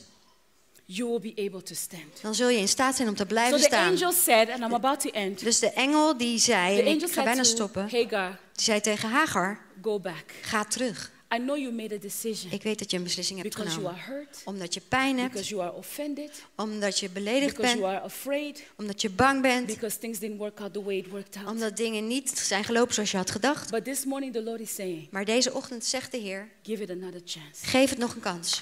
you will be able to stand. dan zul je in staat zijn om te So blijven the staan. angel said, and I'm about to end, Dus de engel die zei, the en angel ik ga bijna said to stoppen, Hagar, die zei tegen Hagar, go back. ga terug. I know you made a decision Ik weet dat je een beslissing hebt because you are genomen. hurt, Omdat je pijn hebt, because you are offended, omdat je beledigd because you bent, are afraid, omdat je bang bent, because things didn't work out the way it worked out. omdat dingen niet zijn gelopen zoals je had gedacht. But this morning the Lord is saying, Maar deze ochtend zegt de Heer, give it another chance. geef het nog een kans.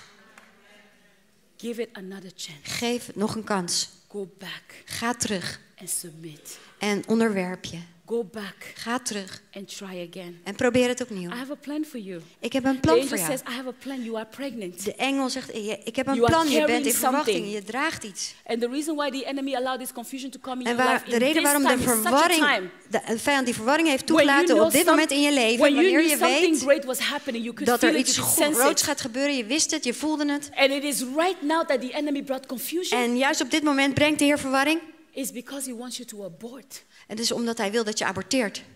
Give it another chance. Geef het nog een kans. Go back Ga terug and submit. en onderwerp je. Go back Ga terug and try again. en probeer het opnieuw. I have a plan for you. Ik heb een The plan angel voor jou. says, I have a plan. You are pregnant. De engel zegt, ik heb een You are plan, je bent carrying in verwachting, something. je draagt iets. And the reason why the enemy allowed this confusion to come in En your waar, life de in reden this waarom de time, in such a verwarring, time, de, de vijand die verwarring heeft when you toegelaten know op dit some- moment in je leven, when you wanneer knew je something weet great was happening, you could dat feel er it, iets you could sense groots it. gaat gebeuren, je wist het, je voelde het. And it is right now that the enemy brought confusion. En juist op dit moment brengt de Heer verwarring. It's because he wants you to abort. Het is omdat hij wil dat je aborteert.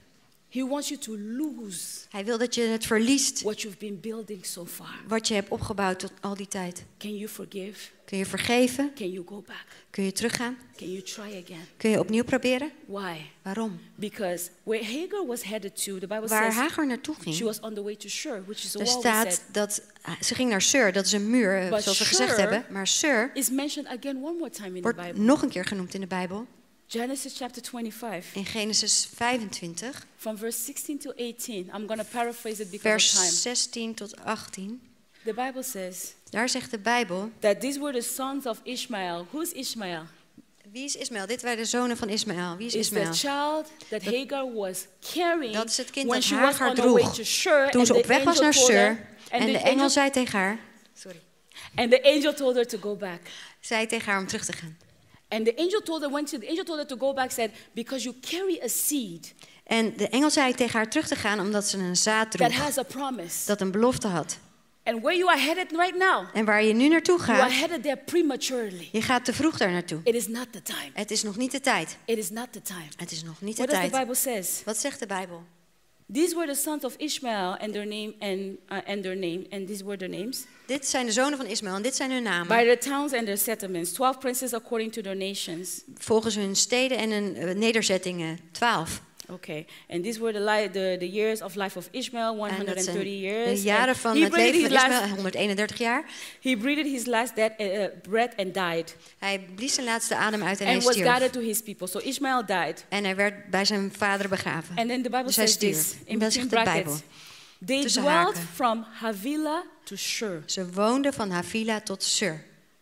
He wants you to lose Hij wil dat je het verliest what you've been building so far. wat je hebt opgebouwd tot al die tijd. Can you forgive? Kun je vergeven? Can you go back? Kun je teruggaan? Can you try again? Kun je opnieuw proberen? Why? Waarom? Because where Hagar was headed to, the Bible Waar says Hagar naartoe she ging, was on the way to Shur, which is a er wall, we staat said. dat ze ging naar Sur, dat is een muur, eh, But zoals we gezegd Shur hebben. Maar Sur Is mentioned again one more time in the wordt Bible. nog een keer genoemd in de Bijbel. Genesis chapter twenty-five, In Genesis vijfentwintig, from verse sixteen to eighteen. I'm going to paraphrase it because of time. vers zestien tot achttien. The Bible says Daar zegt de Bijbel, that these were the sons of Ishmael. Who's Ishmael? wie is Ismaël? Dit waren de zonen van Ismaël. Wie is Is the Ismaël? child that Hagar was carrying Dat is het kind when dat she was Hagar on her way droeg to Shur. toen and ze the op weg was angel naar told Sur. her- and En the de engel angel- zei tegen haar, sorry, And the angel told her to go back. zei tegen haar om terug te gaan. And the angel told her, when she, the angel told her to go back, said, because you carry a seed En de engel zei tegen haar terug te gaan omdat ze een zaad that droeg, has a promise. dat een belofte had. And where you are headed right now, En waar je nu naartoe you are gaat, headed there prematurely. je gaat te vroeg daar naartoe. It is not the time. Het is nog niet de tijd. It is not the time. Het is nog niet de What does the tijd. Bible says? Wat zegt de Bijbel? These were the sons of Ishmael and their name and uh, and their name and these were their names. Dit zijn de zonen van Ismaël en dit zijn hun namen. By their towns and their settlements, twelve princes according to their nations. Volgens hun steden en hun uh, nederzettingen, twaalf. Okay, and these were the, li- the the years of life of Ishmael, En dat one hundred thirty zijn years. de jaren And van he het breathed leven van his Ismaël, last, honderdeenendertig jaar. he breathed his last death, uh, breath and died, Hij blies zijn laatste adem uit en hij and was stierf. gathered to his people. So Ishmael died, En hij werd bij zijn vader begraven. and then the Bible Dus hij says this stierf. in En dat between zegt de brackets. Bijbel. They Tussen dwelt haken. from Havilah to Shur. Ze woonden van Havila tot Sur.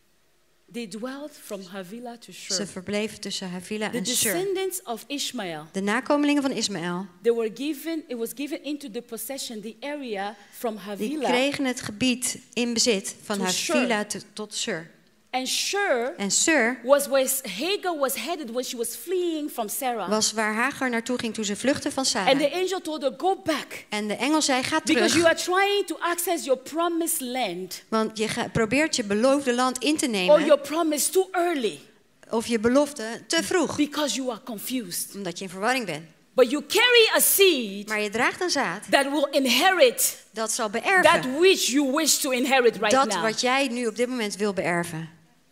They dwelt from Havilah to Shur. Ze verbleven tussen Havila The en Sur. descendants of Ishmael, De nakomelingen van Ismaël, they were given, it was given into the possession, the area from die Havilah. kregen het gebied in bezit van To Havila te- tot Sur. And Shur En Sur was where Hagar was headed when she was fleeing from Sarah. was waar Hagar naartoe ging toen ze vluchtte van And the Sarah. angel told her, go back. En de engel zei, ga Because you terug, are trying to access your promised land. want je ga- probeert je beloofde land in te Or nemen, your promise too early. of je belofte te vroeg, Because you are confused. omdat je in verwarring bent. But you carry a seed Maar je draagt een zaad that will inherit dat zal that beërven, which you wish to inherit right dat now. wat jij nu op dit moment wil beërven.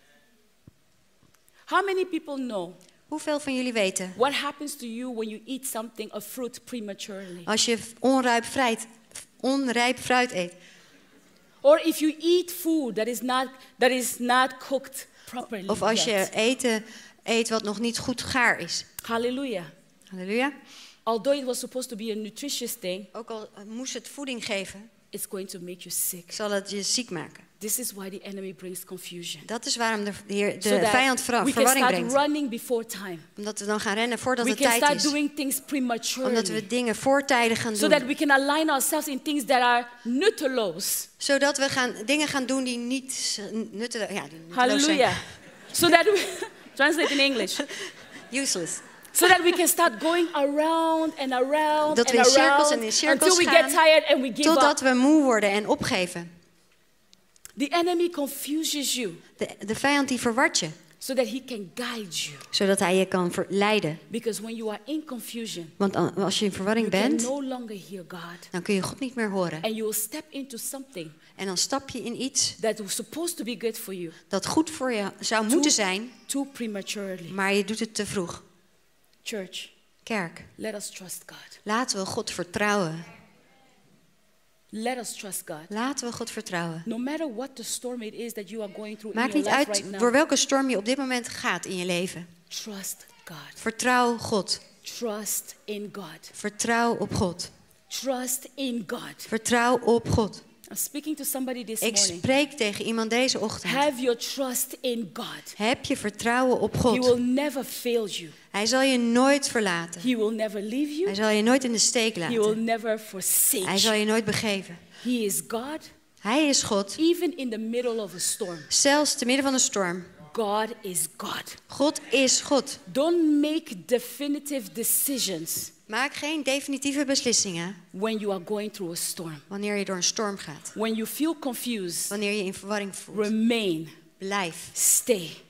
How many people know Hoeveel van jullie weten, what happens to you when you eat something, a fruit, prematurely? als je onrijp fruit, onrijp fruit eet, Or if you eat food that is not, that is not cooked properly of als je yet. eten eet wat nog niet goed gaar is. Hallelujah. Halleluja. Although it was supposed to be a nutritious thing, Ook al moest het voeding geven, it's going to make you sick. zal het je ziek maken. This is why the enemy brings confusion. Dat is waarom de, Heer, de So that vijand ver- we can verwarring start brengt. running before time. Omdat we dan gaan rennen voordat We het can tijd start is. doing things prematurely. Omdat we dingen voortijdig gaan So that doen. we can align ourselves in things that are nuttelos. Zodat we gaan, dingen gaan doen die niet nutteloos, ja, die nutteloos Hallelujah. zijn. So that we, translate in English. Useless. So that we can start going around and around Dat we and in cirkels around en in cirkels until we gaan, get tired and we give Totdat up. we moe worden en opgeven. The enemy confuses you De, de vijand die verwart je. so that he can guide you. Zodat hij je kan verleiden. Because when you are in confusion, Want als je in verwarring you can bent, no longer hear God. dan kun je God niet meer horen. And you will step into something En dan stap je in iets that was supposed to be good for you dat goed voor je zou moeten zijn, too prematurely. maar je doet het te vroeg. Church, Kerk, let us trust God. laten we God vertrouwen. Let us trust God. Laten we God vertrouwen. No matter what the storm it is that you are going through in Maakt your niet life uit right now, door welke storm je op dit moment gaat in je leven. trust God. Vertrouw God. Trust in God. Vertrouw op God. Trust in God. Vertrouw op God. I'm speaking to somebody this Ik morning. spreek tegen iemand deze ochtend. Have your trust in God. Heb je vertrouwen op He will God. never fail you. Hij zal je nooit verlaten. He will never leave Hij you. zal je nooit in de steek He will laten. never forsake Hij zal you. je nooit begeven. He is God, Hij is God. even in the middle of a storm. Zelfs te midden van een storm. God is God. God is God. Don't make definitive decisions Maak geen definitieve beslissingen when you are going through a storm. wanneer je door een storm gaat. When you feel confused, Wanneer je in verwarring voelt. remain, Blijf. stay,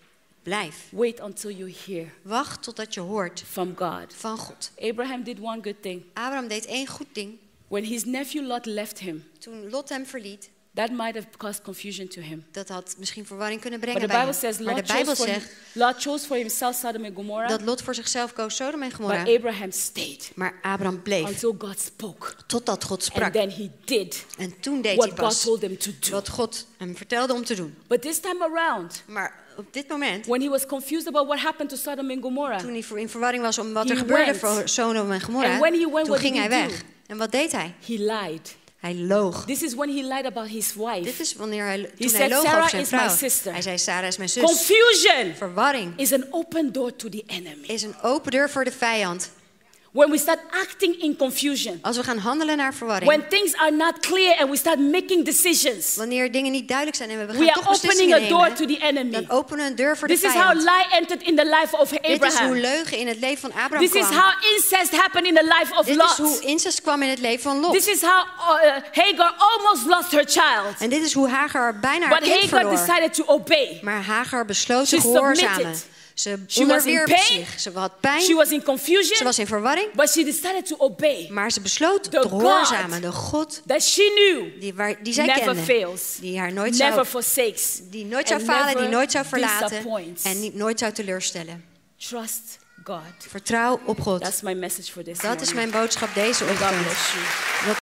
Blijf. Wait until you hear Wacht totdat je hoort from God. van God. Abraham did one good thing. Abraham deed één goed ding. When his nephew Lot left him, Toen Lot hem verliet, that might have caused confusion to him. dat had misschien verwarring kunnen But brengen the bij Bible hem. says Maar de Lot Bijbel chose, for, zegt Lot chose for himself Sodom and Gomorrah, dat Lot voor zichzelf koos Sodom en but Gomorra. Abraham stayed Maar Abraham bleef until God spoke. totdat God And sprak. then he did En toen deed what hij God pas told him to do. wat God hem vertelde om te doen. But this time around, Maar op dit moment, when he was confused about what happened to Sodom and Gomorrah, toen hij in verwarring was om wat He er gebeurde went. voor Sodom en Gomorra, And when he went, toen what ging did hij he weg. do? En wat deed hij? he lied. Hij loog. This is when he lied about his wife. Dit is wanneer hij, toen said, hij loog "Sarah over zijn is my vrouw. sister." Hij zei, Sarah is mijn zus. Confusion Verwarring is an open door to the enemy. is een open deur voor de vijand. When we start acting in confusion, Als we gaan handelen naar verwarring, when things are not clear and we start making decisions, wanneer dingen niet duidelijk zijn en we we gaan are toch opening beslissingen a door nemen, to the enemy. dan openen we een deur voor de This is how vijand. lie entered in the life of Dit is hoe Abraham. leugen in het leven van Abraham This is kwam. how incest happened in the life of Dit is hoe Lot. incest kwam in het leven van Lot. This is how uh, Hagar almost lost her child. En dit is hoe Hagar bijna haar But kind Hagar verloor. decided to obey. Maar Hagar besloot te She gehoorzamen. submitted. Ze She was in onderwierp pain. zich. Ze had pijn. She was in Ze confusion, was in verwarring. but she decided to obey. Maar ze besloot The te gehoorzamen. De God That she knew die, waar, die zij never kende. fails, Die haar nooit never zou, forsakes, die nooit zou and falen, die never nooit zou verlaten. disappoints. En niet, nooit zou teleurstellen. Trust God. Vertrouw op God. That's my message for this Dat is morning. mijn boodschap deze God ochtend. bless you.